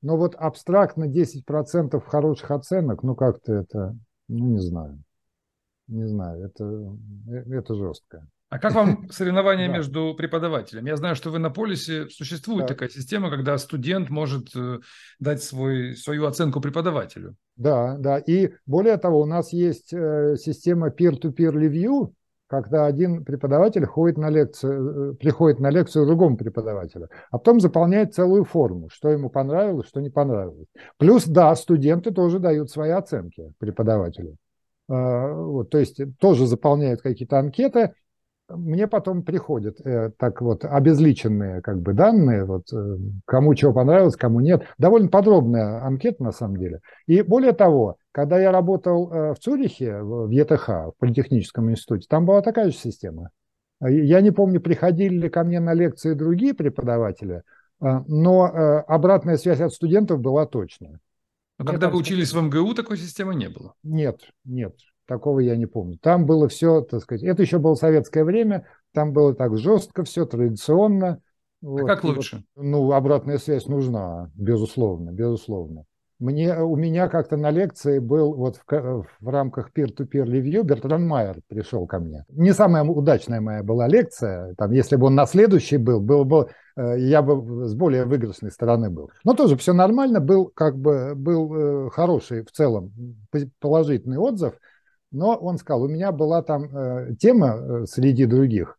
Но вот абстрактно 10% хороших оценок, ну как-то это, ну не знаю, не знаю, это жестко. А как вам соревнования Да, между преподавателями? Я знаю, что в Иннополисе существует да, такая система, когда студент может дать свою оценку преподавателю. да, да. И более того, у нас есть система peer-to-peer review, когда один преподаватель приходит на лекцию другому преподавателю, а потом заполняет целую форму, что ему понравилось, что не понравилось. Плюс, да, студенты тоже дают свои оценки преподавателю. Вот, то есть тоже заполняют какие-то анкеты, мне потом приходят так вот обезличенные как бы данные, вот, кому чего понравилось, кому нет. Довольно подробная анкета на самом деле. И более того, когда я работал в Цюрихе, в ЕТХ, в Политехническом институте, там была такая же система. Я не помню, приходили ли ко мне на лекции другие преподаватели, но обратная связь от студентов была точная. Но Мне когда вы кажется, учились в МГУ, такой системы не было. нет, нет, такого я не помню. Там было все, так сказать, это еще было советское время, там было так жестко все, традиционно. А Вот, как и вот, лучше? ну, обратная связь нужна, безусловно, безусловно. У меня как-то на лекции был вот в рамках peer-to-peer review Бертран Майер пришел ко мне. Не самая удачная моя была лекция, там, если бы он на следующий был, я бы с более выигрышной стороны был. Но тоже все нормально, был как бы был хороший в целом положительный отзыв, но он сказал, у меня была там тема среди других,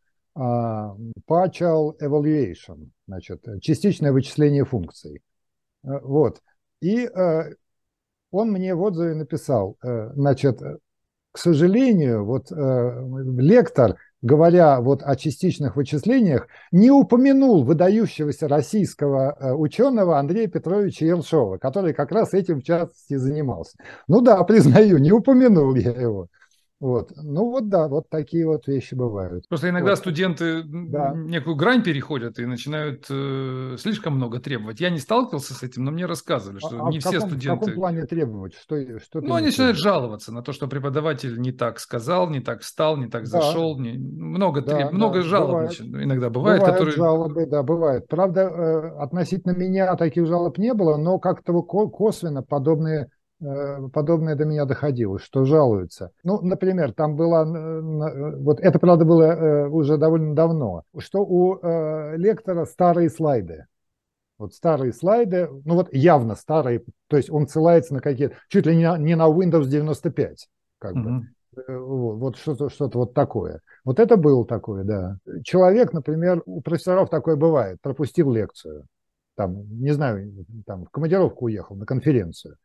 partial evaluation, значит, частичное вычисление функций. Вот. И он мне в отзыве написал, значит, к сожалению, вот лектор, говоря вот о частичных вычислениях, не упомянул выдающегося российского ученого Андрея Петровича Ершова, который как раз этим в частности занимался. Ну да, признаю, не упомянул я его. Вот. Ну вот да, вот такие вот вещи бывают. Просто иногда Вот. студенты Да. некую грань переходят и начинают слишком много требовать. Я не сталкивался с этим, но мне рассказывали, что А не все в каком студенты. плане требовать? Что ты Ну, они имеешь в начинают виду? жаловаться на то, что преподаватель не так сказал, не так встал, не так Да, зашел. да, много жалоб бывает. иногда бывает, Бывают которые. жалобы, да, бывает. Правда, относительно меня таких жалоб не было, но как-то косвенно подобное до меня доходило, что жалуются. Ну, например, там было, вот это, правда, было уже довольно давно, что у лектора старые слайды. Вот старые слайды, ну вот явно старые, то есть он ссылается на какие-то, чуть ли не на Windows 95, как бы. Мгм. Вот что-то вот такое. Вот это было такое, да. Человек, например, у профессоров такое бывает, пропустил лекцию, там, не знаю, там, в командировку уехал, на конференцию.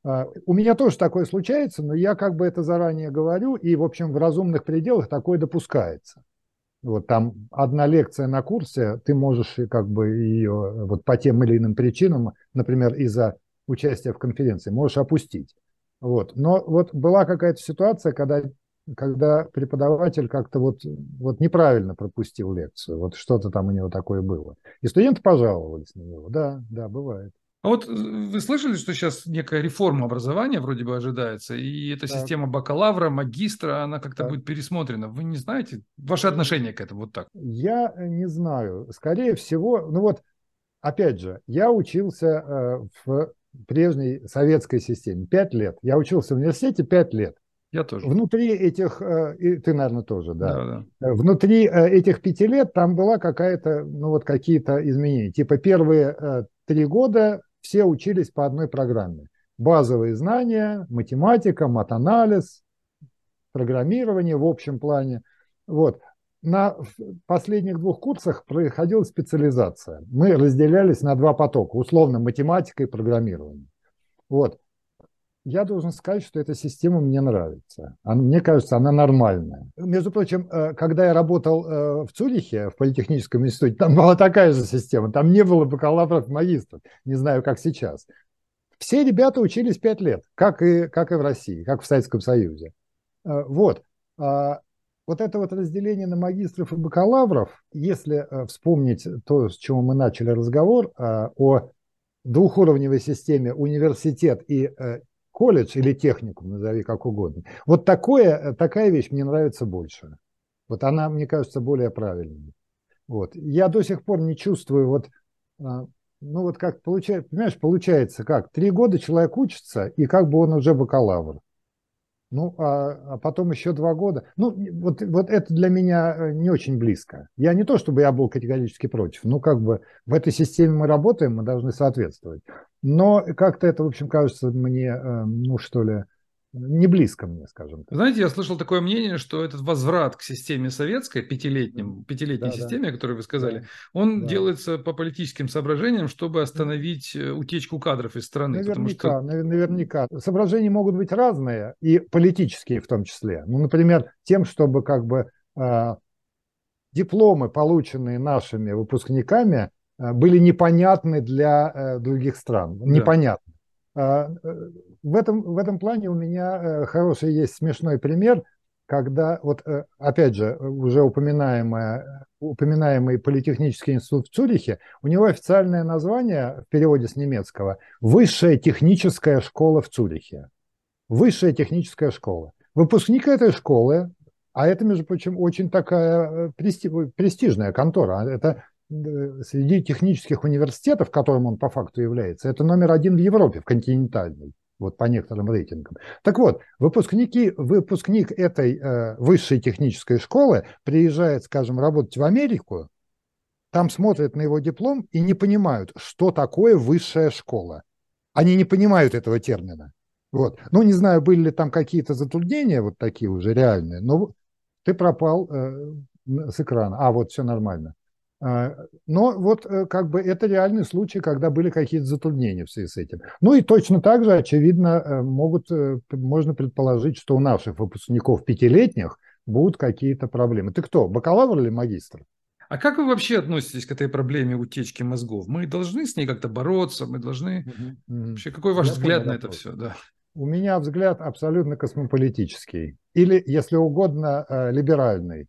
У меня тоже такое случается, но я как бы это заранее говорю, и, в общем, в разумных пределах такое допускается. Вот там одна лекция на курсе, ты можешь как бы ее вот по тем или иным причинам, например, из-за участия в конференции, можешь опустить. Вот. Но вот была какая-то ситуация, когда преподаватель как-то вот неправильно пропустил лекцию, вот что-то там у него такое было. И студенты пожаловались на него. Да, да, бывает. А вот вы слышали, что сейчас некая реформа образования вроде бы ожидается, и эта Так, система бакалавра, магистра, она как-то так. будет пересмотрена. Вы не знаете? Ваше отношение к этому вот так? Я не знаю. Скорее всего, ну вот опять же, я учился в прежней советской системе 5 лет. Я учился в университете 5 лет. Я тоже. Внутри этих, и ты, наверное, тоже, да. Да, да. Внутри этих 5 лет там была какая-то, ну вот какие-то изменения. Типа первые 3 года все учились по одной программе. Базовые знания, математика, матанализ, программирование в общем плане. Вот. На последних 2 курсах проходила специализация. Мы разделялись на 2 потока, условно математика и программирование. Вот. Я должен сказать, что эта система мне нравится. Мне кажется, она нормальная. Между прочим, когда я работал в Цюрихе, в Политехническом институте, там была такая же система. Там не было бакалавров, магистров. Не знаю, как сейчас. Все ребята учились 5 лет, как и в России, как в Советском Союзе. Вот. Вот это вот разделение на магистров и бакалавров, если вспомнить то, с чего мы начали разговор, о двухуровневой системе университет и колледж или техникум, назови как угодно. Вот такая вещь мне нравится больше. Вот она, мне кажется, более правильной. Вот. Я до сих пор не чувствую вот ну вот как получается, понимаешь, получается как, 3 года человек учится, и как бы он уже бакалавр. Ну, а потом еще 2 года. Ну, вот это для меня не очень близко. Я не то, чтобы я был категорически против. Ну, как бы в этой системе мы работаем, мы должны соответствовать. Но как-то это, в общем, кажется мне, ну, что ли, не близко мне, скажем так. Знаете, я слышал такое мнение, что этот возврат к системе советской, пятилетней Да, да, системе, о которой вы сказали, да, он да. делается по политическим соображениям, чтобы остановить утечку кадров из страны. Потому что, Наверняка, наверняка. Соображения могут быть разные, и политические в том числе. Ну, например, тем, чтобы как бы дипломы, полученные нашими выпускниками, были непонятны для других стран. да, Непонятны. В этом плане у меня хороший есть смешной пример, когда, вот опять же, уже упоминаемый Политехнический институт в Цюрихе, у него официальное название в переводе с немецкого «Высшая техническая школа в Цюрихе». Высшая техническая школа. Выпускник этой школы, а это, между прочим, очень такая престижная контора, это среди технических университетов, которым он по факту является, это номер 1 в Европе, в континентальной, вот по некоторым рейтингам. Так вот, выпускник этой высшей технической школы приезжает, скажем, работать в Америку, там смотрят на его диплом и не понимают, что такое высшая школа. Они не понимают этого термина. Вот. Ну, не знаю, были ли там какие-то затруднения вот такие уже реальные, но ты пропал с экрана. Вот все нормально. Но вот как бы это реальный случай, когда были какие-то затруднения в связи с этим. Ну и точно так же, очевидно, можно предположить, что у наших выпускников пятилетних будут какие-то проблемы. Ты кто, бакалавр или магистр? а как вы вообще относитесь к этой проблеме утечки мозгов? Мы должны с ней как-то бороться, мы должны... Мгм, мгм. Вообще, какой ваш Я понял взгляд на это вопрос. все? Да. У меня взгляд абсолютно космополитический. Или, если угодно, либеральный.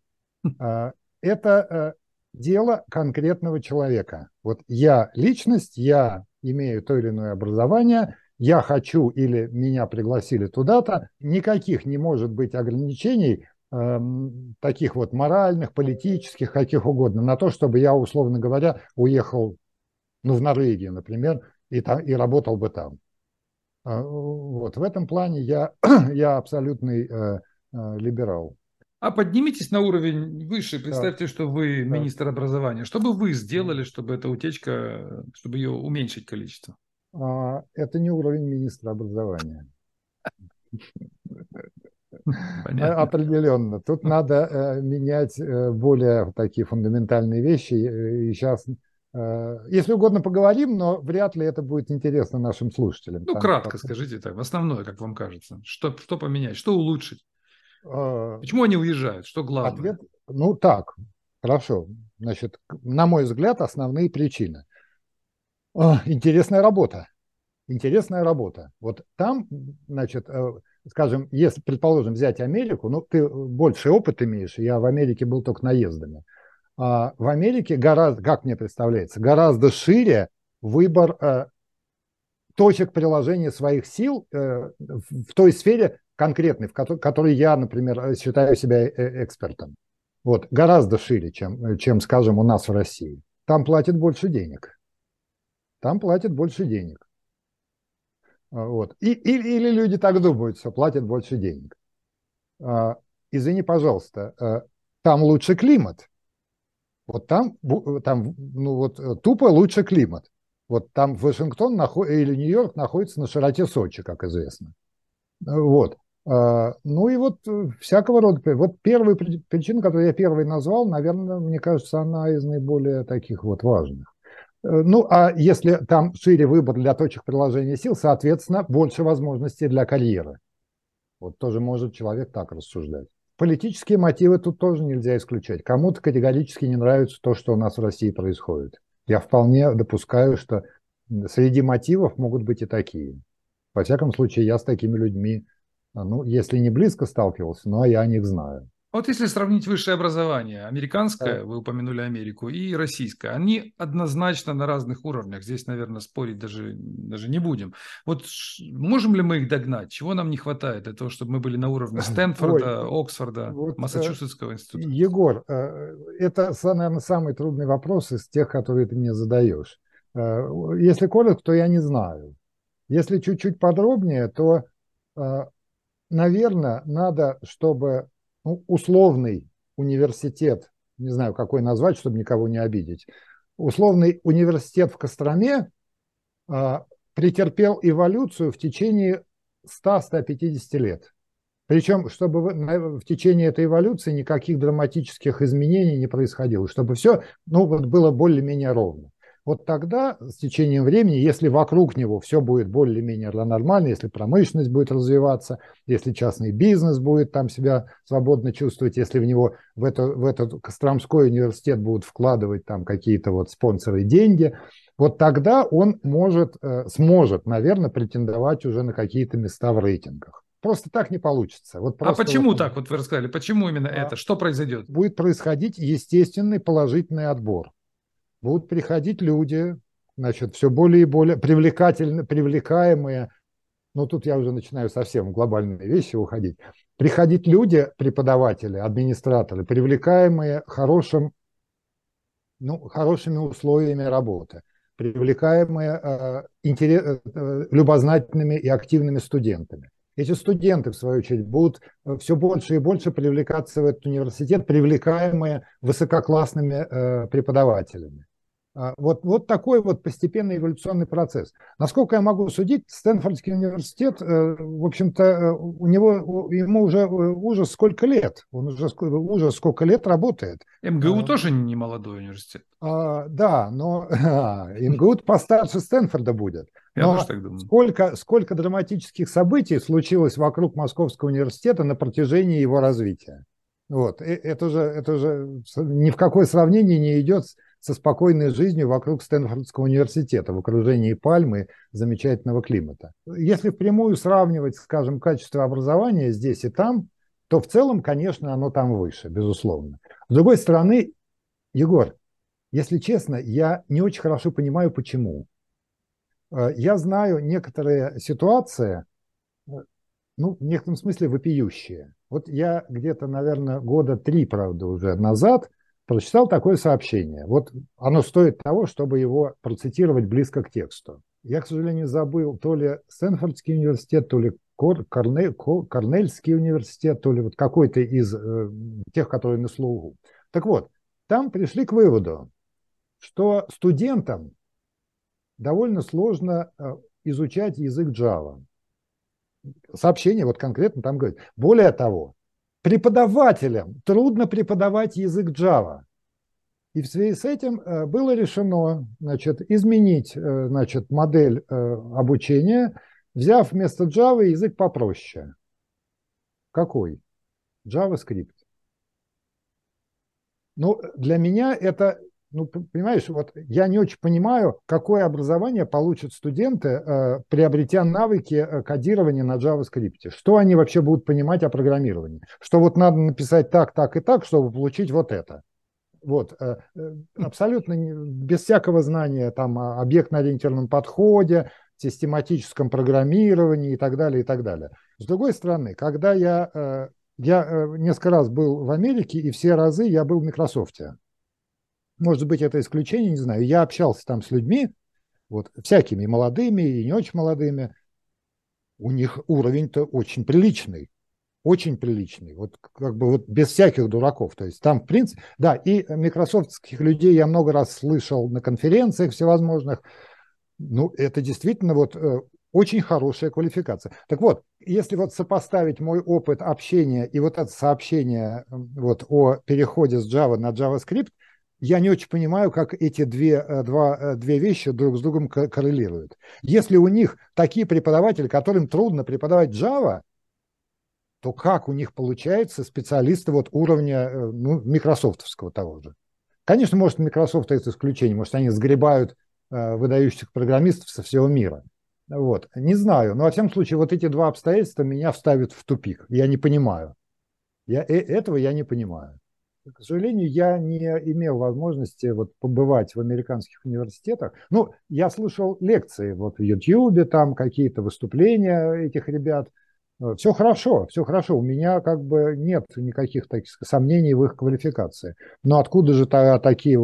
Это дело конкретного человека. Вот я личность, я имею то или иное образование, я хочу или меня пригласили туда-то, никаких не может быть ограничений, таких вот моральных, политических, каких угодно, на то, чтобы я, условно говоря, уехал, ну, в Норвегию, например, и работал бы там. Вот в этом плане я абсолютный либерал. А поднимитесь на уровень выше. Так, Представьте, что вы так. министр образования. Что бы вы сделали, чтобы эта утечка, чтобы ее уменьшить количество? Это не уровень министра образования. Понятно. Определенно. Тут надо менять более такие фундаментальные вещи. И сейчас, если угодно, поговорим, но вряд ли это будет интересно нашим слушателям. Ну, кратко скажите так, основное, как вам кажется. Что поменять, что улучшить? Э, Почему они уезжают? Что главное? Ответ, ну так, хорошо. Значит, на мой взгляд, основные причины. Интересная работа. Интересная работа. Вот там, значит, скажем, если, предположим, взять Америку, ну, ты больше опыт имеешь, я в Америке был только наездами. В Америке гораздо, как мне представляется, гораздо шире выбор точек приложения своих сил в той сфере конкретной, в которой я, например, считаю себя экспертом. Вот, гораздо шире, чем, скажем, у нас в России. Там платят больше денег. Там платят больше денег. Вот. Или люди так думают, что платят больше денег. Извини, пожалуйста, там лучше климат. Вот там ну вот тупо лучше климат. Вот там Вашингтон или Нью-Йорк находится на широте Сочи, как известно. Вот. Ну и вот всякого рода. Вот первая причина, которую я первой назвал, наверное, мне кажется, она из наиболее таких вот важных. Ну, а если там шире выбор для точек приложения сил, соответственно, больше возможностей для карьеры. Вот тоже может человек так рассуждать. Политические мотивы тут тоже нельзя исключать. Кому-то категорически не нравится то, что у нас в России происходит. Я вполне допускаю, что среди мотивов могут быть и такие. Во всяком случае, я с такими людьми, ну, если не близко сталкивался, но я о них знаю. Вот если сравнить высшее образование, Так. американское, вы упомянули Америку, и российское, они однозначно на разных уровнях. Здесь, наверное, спорить даже не будем. Вот можем ли мы их догнать? Чего нам не хватает для того, чтобы мы были на уровне Ой, Стэнфорда, Оксфорда, вот, Массачусетского института? Егор, это, наверное, самый трудный вопрос из тех, которые ты мне задаешь. Если коротко, то я не знаю. Если чуть-чуть подробнее, то, наверное, надо, чтобы условный университет, не знаю, какой назвать, чтобы никого не обидеть, условный университет в Костроме претерпел эволюцию в течение 100-150 лет. Причем, чтобы в течение этой эволюции никаких драматических изменений не происходило, чтобы все было более-менее ровно. Вот тогда, с течением времени, если вокруг него все будет более-менее нормально, если промышленность будет развиваться, если частный бизнес будет там себя свободно чувствовать, если в него, в этот Костромской университет будут вкладывать там какие-то вот спонсоры деньги, вот тогда он сможет, наверное, претендовать уже на какие-то места в рейтингах. Просто так не получится. А почему так, вот вы рассказали, почему именно это? Что произойдет? Будет происходить естественный положительный отбор. Будут приходить люди, значит, все более и более привлекаемые, тут я уже начинаю совсем в глобальные вещи уходить, приходить люди, преподаватели, администраторы, привлекаемые хорошими условиями работы, привлекаемые любознательными и активными студентами. Эти студенты, в свою очередь, будут все больше и больше привлекаться в этот университет, привлекаемые высококлассными преподавателями. Вот такой вот постепенный эволюционный процесс. Насколько я могу судить, Стэнфордский университет, в общем-то, ему уже сколько лет? Он уже сколько лет работает. МГУ тоже не молодой университет. Да, но МГУ постарше Стэнфорда будет. Я тоже так думаю. Сколько драматических событий случилось вокруг Московского университета на протяжении его развития. Вот. Это же ни в какое сравнение не идет со спокойной жизнью вокруг Стэнфордского университета в окружении пальмы замечательного климата. Если впрямую сравнивать, скажем, качество образования здесь и там, то в целом, конечно, оно там выше, безусловно. С другой стороны, Егор, если честно, я не очень хорошо понимаю, почему. Я знаю некоторые ситуации, в некотором смысле вопиющие. Вот я где-то, наверное, года 3, правда, уже назад прочитал такое сообщение. Вот оно стоит того, чтобы его процитировать близко к тексту. Я, к сожалению, забыл, то ли Стэнфордский университет, то ли Корнельский университет, то ли вот какой-то из тех, которые на слуху. Так вот, там пришли к выводу, что студентам довольно сложно изучать язык Java. Сообщение вот конкретно там говорит. Более того, преподавателям трудно преподавать язык Java. И в связи с этим было решено, изменить, модель обучения, взяв вместо Java язык попроще. Какой? JavaScript. Для меня это, понимаешь, вот я не очень понимаю, какое образование получат студенты, приобретя навыки кодирования на JavaScript. Что они вообще будут понимать о программировании? Что вот надо написать так, так и так, чтобы получить вот это. Вот, абсолютно без всякого знания там о объектно-ориентированном подходе, систематическом программировании и так далее, и так далее. С другой стороны, когда я несколько раз был в Америке, и все разы я был в Microsoft. Может быть, это исключение, не знаю. Я общался там с людьми, вот, всякими, и молодыми, и не очень молодыми. У них уровень-то очень приличный. Очень приличный. Вот без всяких дураков. То есть там, в принципе, да, и микрософтских людей я много раз слышал на конференциях всевозможных. Это действительно очень хорошая квалификация. Так вот, если вот сопоставить мой опыт общения и вот это сообщение о переходе с Java на JavaScript, я не очень понимаю, как эти две вещи друг с другом коррелируют. Если у них такие преподаватели, которым трудно преподавать Java, то как у них получаются специалисты уровня микрософтовского того же? Конечно, может, Microsoft это исключение, может, они сгребают выдающихся программистов со всего мира. Вот. Не знаю, но во всяком случае эти два обстоятельства меня вставят в тупик. Я не понимаю. Этого я не понимаю. К сожалению, я не имел возможности побывать в американских университетах. Я слышал лекции в Ютьюбе, там какие-то выступления этих ребят. Все хорошо, все хорошо. У меня нет никаких таких сомнений в их квалификации. Но откуда же такие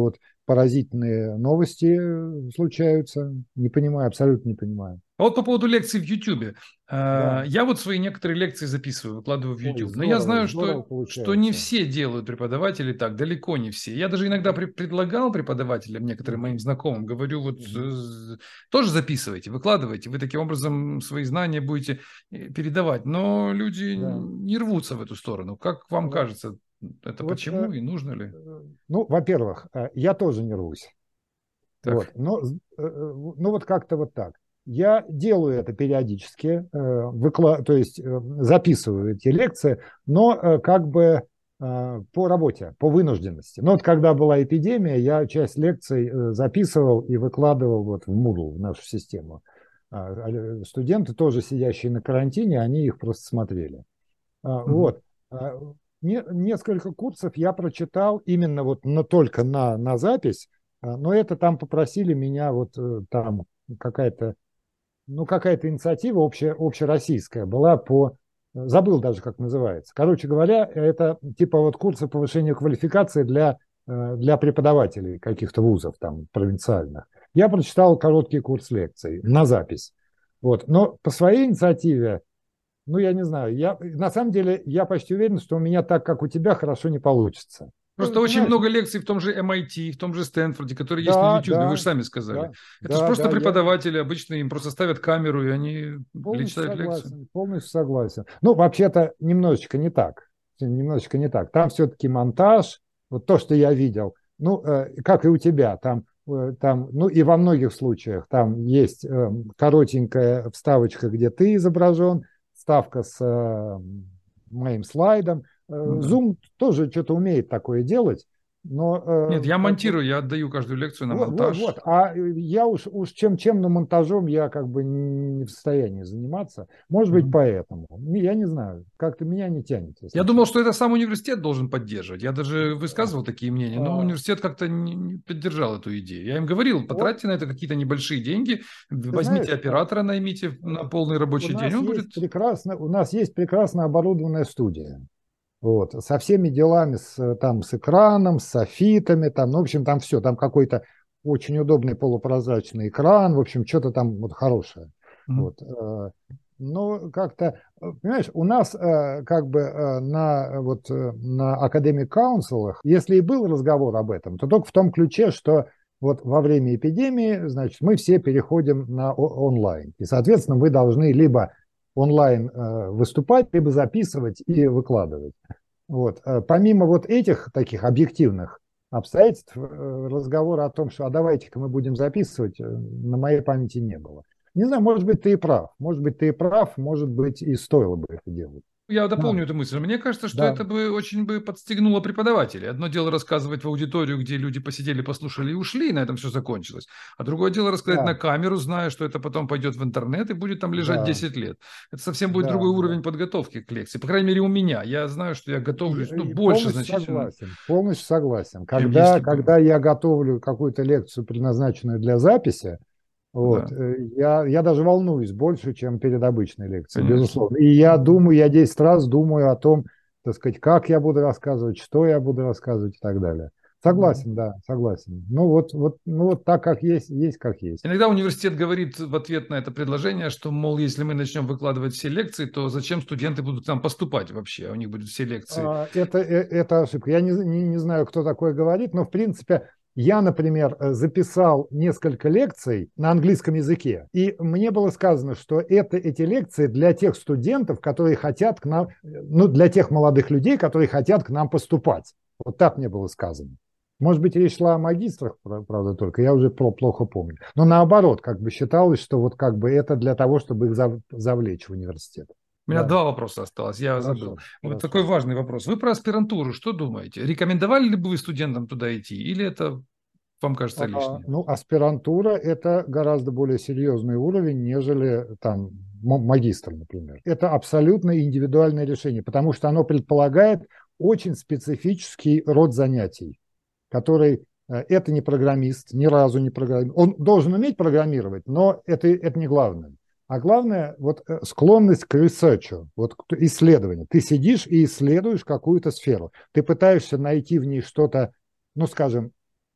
поразительные новости случаются. Не понимаю, абсолютно не понимаю. А вот по поводу лекций в YouTube. Да. Я вот свои некоторые лекции записываю, выкладываю в Ой, YouTube. Но я знаю, здорово что не получается. все делают преподаватели так, далеко не все. Я даже иногда предлагал преподавателям, некоторым моим знакомым, говорю, вот тоже записывайте, выкладывайте. Вы таким образом свои знания будете передавать. Но люди Да. не рвутся в эту сторону. Как вам Вот, кажется, это вот, почему и нужно ли? ну, во-первых, я тоже не рвусь. Вот. Так. Но, ну вот как-то вот так. Я делаю это периодически, то есть записываю эти лекции, но как бы по работе, по вынужденности. Но вот когда была эпидемия, я часть лекций записывал и выкладывал вот в Moodle, в нашу систему. Студенты, тоже сидящие на карантине, они их просто смотрели. Мгм. Вот. А, Несколько курсов я прочитал именно вот только на запись, но это там попросили меня, вот там какая-то, ну, какая-то инициатива общероссийская была забыл даже, как называется. Короче говоря, это типа вот курсы повышения квалификации для преподавателей каких-то вузов там провинциальных. Я прочитал короткий курс лекций на запись. Вот. Но по своей инициативе, ну, я не знаю. На самом деле, я почти уверен, что у меня так, как у тебя, хорошо не получится. Просто Ты очень знаешь, много лекций в том же MIT, в том же Стэнфорде, которые есть на да, YouTube, вы же да, сами сказали. да, Это же да, просто да, я преподаватели обычно, им просто ставят камеру, и они полностью читают лекцию. согласен, полностью согласен. Ну, вообще-то, немножечко не так. Немножечко не так. Там все-таки монтаж, вот то, что я видел, ну, как и у тебя, там, ну, и во многих случаях там есть коротенькая вставочка, где ты изображен, вставка с моим слайдом. Ну да. Zoom тоже что-то умеет такое делать, но Нет, я монтирую, я отдаю каждую лекцию на монтаж. вот. А я уж чем, но монтажом я как бы не в состоянии заниматься. Может быть, Мгм. поэтому. Я не знаю. Как-то меня не тянет, Я если думал, честно. что это сам университет должен поддерживать. Я даже высказывал такие мнения, но А, университет как-то не поддержал эту идею. Я им говорил, Вот, потратьте на это какие-то небольшие деньги, ты возьмите знаешь, оператора, наймите на полный рабочий день, он будет... у нас есть прекрасно оборудованная студия. Вот, со всеми делами, с экраном, с софитами, там, ну, в общем, там все, там какой-то очень удобный полупрозрачный экран, в общем, что-то там вот хорошее. Мгм. Вот, но как-то, понимаешь, у нас как бы на Academic Council, если и был разговор об этом, то только в том ключе, что вот во время эпидемии, значит, мы все переходим на онлайн. И, соответственно, мы должны либо онлайн выступать, либо записывать и выкладывать. Вот. Помимо вот этих таких объективных обстоятельств, разговора о том, что а давайте-ка мы будем записывать, на моей памяти не было. Не знаю, может быть, ты и прав. Может быть, ты и прав, может быть, и стоило бы это делать. Я Надо. дополню эту мысль. Мне кажется, что Да, это бы очень бы подстегнуло преподавателей. Одно дело рассказывать в аудиторию, где люди посидели, послушали и ушли, и на этом все закончилось. А другое дело рассказать на да, камеру, зная, что это потом пойдет в интернет и будет там лежать да, 10 лет. Это совсем будет да, другой да. уровень подготовки к лекции. По крайней мере, у меня. Я знаю, что я готовлюсь, ну, И больше полностью значительно, согласен, полностью согласен. чем Когда, если бы... когда я готовлю какую-то лекцию, предназначенную для записи, вот. Да, Я даже волнуюсь больше, чем перед обычной лекцией, конечно. безусловно. И я думаю, я 10 раз думаю о том, так сказать, как я буду рассказывать, что я буду рассказывать и так далее. Да. Согласен, да, согласен. Ну вот так, как есть, есть как есть. Иногда университет говорит в ответ на это предложение, что, мол, если мы начнем выкладывать все лекции, то зачем студенты будут к нам поступать вообще? А у них будут все лекции. Это ошибка. Я не знаю, кто такое говорит, но в принципе я, например, записал несколько лекций на английском языке, и мне было сказано, что эти лекции для тех студентов, которые хотят к нам, ну, для тех молодых людей, которые хотят к нам поступать. Вот так мне было сказано. Может быть, речь шла о магистрах, правда, только я уже плохо помню. Но наоборот, как бы считалось, что вот как бы это для того, чтобы их завлечь в университет. У меня Да, два вопроса осталось, я забыл. хорошо, Вот такой хорошо. важный вопрос. Вы про аспирантуру что думаете? Рекомендовали ли бы вы студентам туда идти? Или это вам кажется лишним? Ну, аспирантура – это гораздо более серьезный уровень, нежели там магистр, например. Это абсолютно индивидуальное решение, потому что оно предполагает очень специфический род занятий, который это не программист, ни разу не программист. Он должен уметь программировать, но это не главное. А главное, вот склонность к ресерчу, вот к исследованию. Ты сидишь и исследуешь какую-то сферу. Ты пытаешься найти в ней что-то, ну, скажем,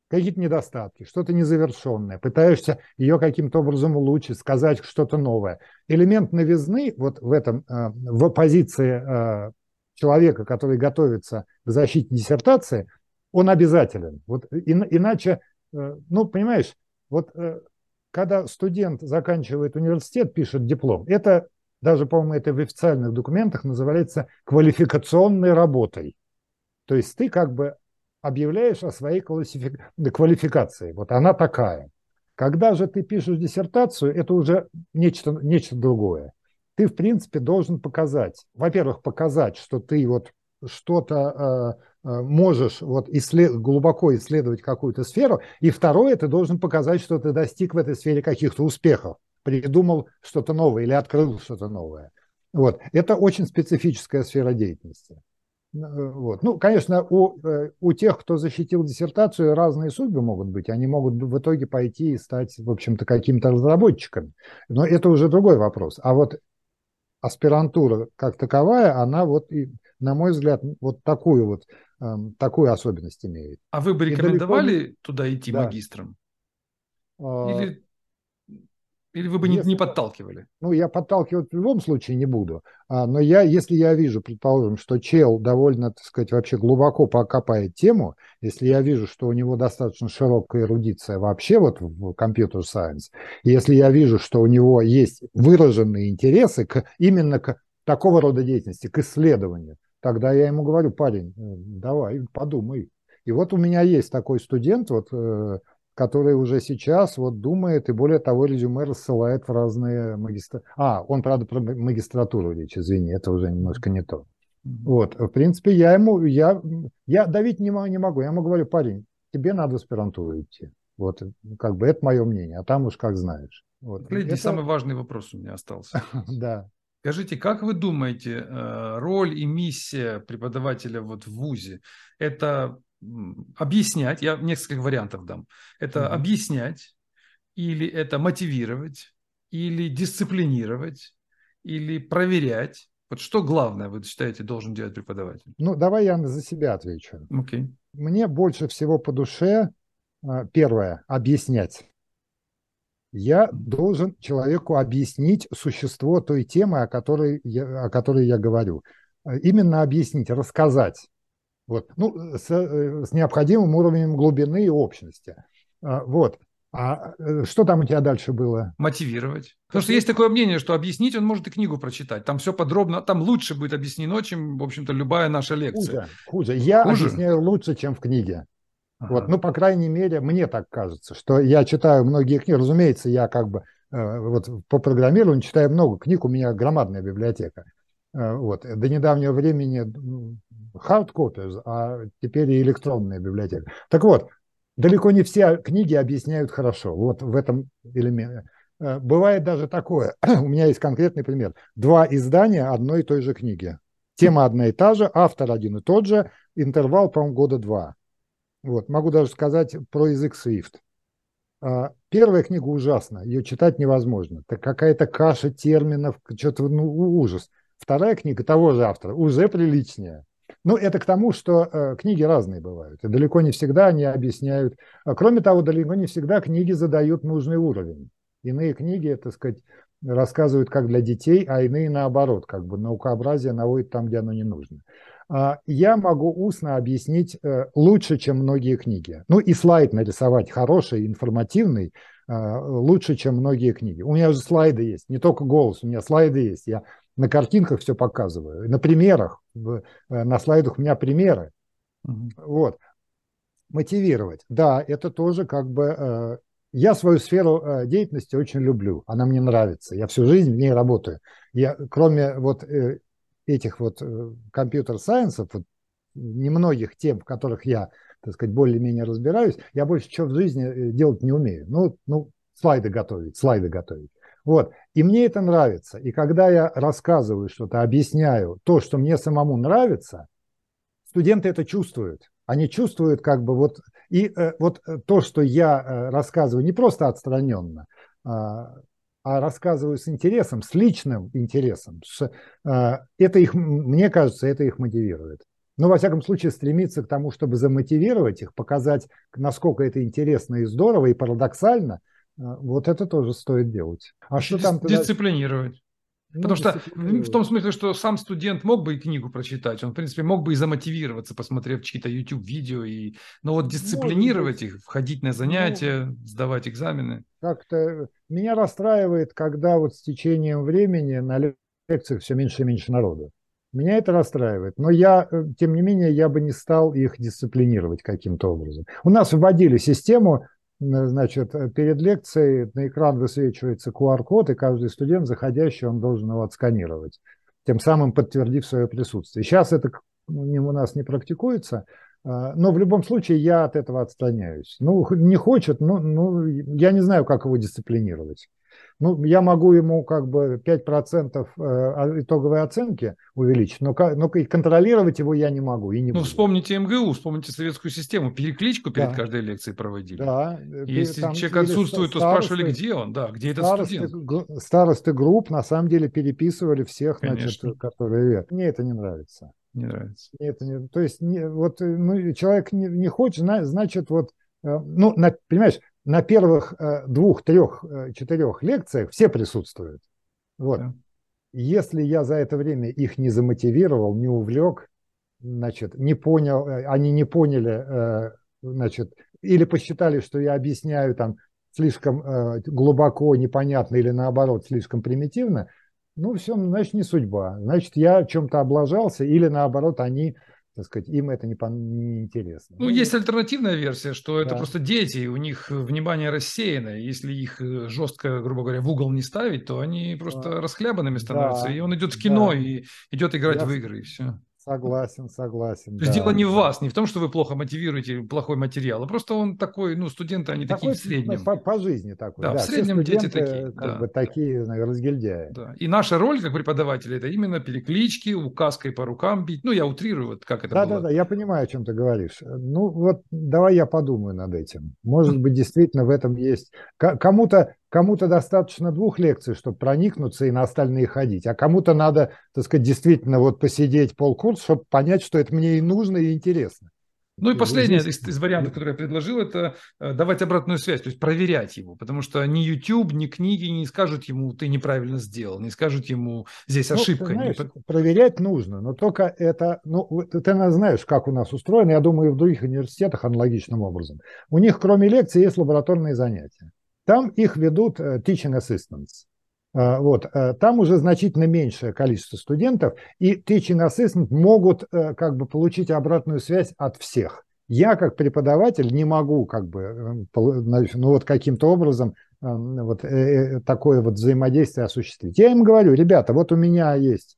какие-то недостатки, что-то незавершенное, пытаешься ее каким-то образом улучшить, сказать что-то новое. Элемент новизны вот в этом, в позиции человека, который готовится к защите диссертации, он обязателен. Вот иначе, ну, понимаешь, вот когда студент заканчивает университет, пишет диплом, это даже, по-моему, это в официальных документах называется квалификационной работой. То есть ты как бы объявляешь о своей квалификации. Вот она такая. Когда же ты пишешь диссертацию, это уже нечто другое. Ты, в принципе, должен показать, во-первых, показать, что ты вот что-то можешь вот глубоко исследовать какую-то сферу, и второе, ты должен показать, что ты достиг в этой сфере каких-то успехов, придумал что-то новое или открыл что-то новое. Вот. Это очень специфическая сфера деятельности. Вот. Ну, конечно, у тех, кто защитил диссертацию, разные судьбы могут быть. Они могут в итоге пойти и стать, в общем-то, какими-то разработчиками. Но это уже другой вопрос. А вот аспирантура как таковая, она вот, на мой взгляд, вот такую особенность имеет. А вы бы И далеко не... рекомендовали туда идти Да. магистром? А, Или, или вы бы не Если подталкивали? Ну, я подталкивать в любом случае не буду. Но если я вижу, предположим, что чел довольно, так сказать, вообще глубоко покопает тему, если я вижу, что у него достаточно широкая эрудиция вообще вот в компьютер сайенс, если я вижу, что у него есть выраженные интересы именно к такого рода деятельности, к исследованию, тогда я ему говорю: парень, давай, подумай. И вот у меня есть такой студент, вот, который уже сейчас вот думает, и более того, резюме рассылает в разные магистратуры. Он, правда, про магистратуру речь, извини, это уже немножко не то. Вот, в принципе, я давить не могу. Я ему говорю: парень, тебе надо в аспирантуру идти. Вот, как бы это мое мнение, а там уж как знаешь. Вот, Леди, это, самый важный вопрос у меня остался. да. Скажите, как вы думаете, роль и миссия преподавателя вот в ВУЗе – это объяснять, я несколько вариантов дам, это Мгм. объяснять, или это мотивировать, или дисциплинировать, или проверять? Вот что главное, вы считаете, должен делать преподаватель? Ну, давай я за себя отвечу. Окей. Мне больше всего по душе, первое, объяснять. Я должен человеку объяснить существо той темы, о которой я говорю. Именно объяснить, рассказать. Вот. Ну, с необходимым уровнем глубины и общности. Вот. Что там у тебя дальше было? Мотивировать. Потому что есть такое мнение, что объяснить он может и книгу прочитать. Там все подробно, там лучше будет объяснено, чем, в общем-то, любая наша лекция. Хуже, хуже. Я Хуже? объясняю лучше, чем в книге. Вот, Ага. ну, по крайней мере, мне так кажется, что я читаю многие книги. Разумеется, я как бы вот по программированию читаю много книг, у меня громадная библиотека. Вот. До недавнего времени hard copies, а теперь и электронная библиотека. Так вот, далеко не все книги объясняют хорошо. Вот в этом элементе. Бывает даже такое. У меня есть конкретный пример. Два издания одной и той же книги. Тема одна и та же, автор один и тот же, интервал, по-моему, года два. Вот, могу даже сказать про язык Swift. Первая книга ужасна, ее читать невозможно. Это какая-то каша терминов, что-то, ну, ужас. Вторая книга того же автора уже приличнее. Ну, это к тому, что книги разные бывают, и далеко не всегда они объясняют. Кроме того, далеко не всегда книги задают нужный уровень. Иные книги, так сказать, рассказывают как для детей, а иные наоборот, как бы наукообразие наводит там, где оно не нужно. Я могу устно объяснить лучше, чем многие книги. Ну и слайд нарисовать хороший, информативный, лучше, чем многие книги. У меня уже слайды есть, не только голос, у меня слайды есть. Я на картинках все показываю, на примерах, на слайдах у меня примеры. Вот. Мотивировать. Да, это тоже как бы... Я свою сферу деятельности очень люблю, она мне нравится, я всю жизнь в ней работаю. Я, кроме вот этих вот компьютер-сайенсов, вот, немногих тем, в которых я, так сказать, более-менее разбираюсь, я больше чего в жизни делать не умею. Ну, слайды готовить, слайды готовить. Вот. И мне это нравится. И когда я рассказываю что-то, объясняю то, что мне самому нравится, студенты это чувствуют. Они чувствуют как бы вот... И вот то, что я рассказываю, не просто отстраненно, рассказываю с интересом, с личным интересом. Это их, мне кажется, это их мотивирует. Ну, во всяком случае, стремиться к тому, чтобы замотивировать их, показать, насколько это интересно и здорово, и парадоксально, вот это тоже стоит делать. А Еще что там ты дальше? дисциплинировать. Ну, Потому что в том дисциплинировать. смысле, что сам студент мог бы и книгу прочитать, он, в принципе, мог бы и замотивироваться, посмотрев чьи-то YouTube-видео, но вот Может дисциплинировать быть, их, входить на ну, занятия, сдавать экзамены. как-то меня расстраивает, когда вот с течением времени на лекциях все меньше и меньше народу. Меня это расстраивает. Но я, тем не менее, я бы не стал их дисциплинировать каким-то образом. У нас вводили систему, значит, перед лекцией на экран высвечивается QR-код, и каждый студент, заходящий, он должен его отсканировать, тем самым подтвердив свое присутствие. Сейчас это у нас не практикуется, но в любом случае я от этого отстраняюсь. Ну, не хочет, я не знаю, как его дисциплинировать. Ну, я могу ему как бы 5% итоговой оценки увеличить, но и контролировать его я не могу и не Ну, буду. вспомните МГУ, вспомните советскую систему, перекличку перед Да, каждой лекцией проводили. да, И если там человек или отсутствует, то спрашивали, где он, да, где этот студент. старосты групп на самом деле переписывали всех, значит, Конечно, которые... Мне это не нравится. не нравится. Это не, то есть вот ну, человек не хочет, значит, вот, ну, понимаешь, на первых двух, трех, четырех лекциях все присутствуют. Вот. Да. Если я за это время их не замотивировал, не увлек, значит, не понял, они не поняли, значит, или посчитали, что я объясняю там слишком глубоко, непонятно или наоборот слишком примитивно, ну все, значит, не судьба. Значит, я чем-то облажался или наоборот они, так сказать, им это не интересно. Ну, Ну есть вот, альтернативная версия, что это да, просто дети, у них внимание рассеяно. Если их жестко, грубо говоря, в угол не ставить, то они просто расхлябанными становятся. да, И он идет в кино да, и идет играть я в игры, и все. согласен, То есть дело да, не в да. вас, не в том, что вы плохо мотивируете плохой материал, а просто он такой, ну, студенты, они такие Такой в среднем. по жизни такой, Да, в да. Все среднем дети такие, студенты как бы да. такие, наверное, разгильдяи. Да. И наша роль как преподавателя – это именно переклички, указкой по рукам бить. Ну, я утрирую, вот как это было. Да, я понимаю, о чем ты говоришь. Ну, вот давай я подумаю над этим. Может быть, действительно в этом есть... Кому-то достаточно двух лекций, чтобы проникнуться и на остальные ходить, а кому-то надо, так сказать, действительно вот посидеть полкурса, чтобы понять, что это мне и нужно, и интересно. Ну и последнее Здесь... из вариантов, который я предложил, это давать обратную связь, то есть проверять его, потому что ни YouTube, ни книги не скажут ему, ты неправильно сделал, не скажут ему, здесь Ну, ты ошибка. знаешь, проверять нужно, но только это, ну, ты знаешь, как у нас устроено, я думаю, и в других университетах аналогичным образом. У них, кроме лекций, есть лабораторные занятия. Там их ведут teaching assistants. Вот. Там уже значительно меньшее количество студентов, и teaching assistant могут как бы получить обратную связь от всех. Я, как преподаватель, не могу как бы, ну, вот каким-то образом вот такое вот взаимодействие осуществить. Я им говорю, ребята, вот у меня есть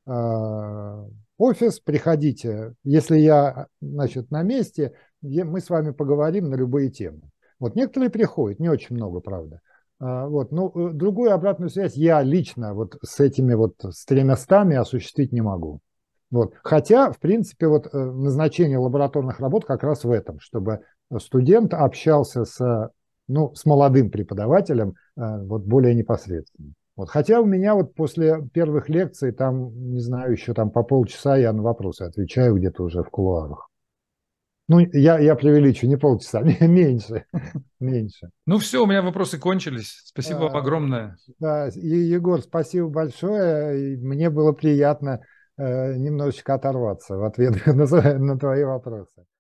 офис, приходите, если я, значит, на месте, мы с вами поговорим на любые темы. Вот некоторые приходят, не очень много, правда. Вот, ну, другую обратную связь я лично вот с этими вот с 300 осуществить не могу. Вот. Хотя, в принципе, вот назначение лабораторных работ как раз в этом, чтобы студент общался ну, с молодым преподавателем вот более непосредственно. Вот. Хотя у меня вот после первых лекций, там, не знаю, еще там по полчаса я на вопросы отвечаю где-то уже в кулуарах. Ну, я преувеличу, не полчаса, меньше, меньше. Ну все, у меня вопросы кончились. Спасибо вам огромное. Да, Егор, спасибо большое. И мне было приятно немножечко оторваться в ответ на твои вопросы.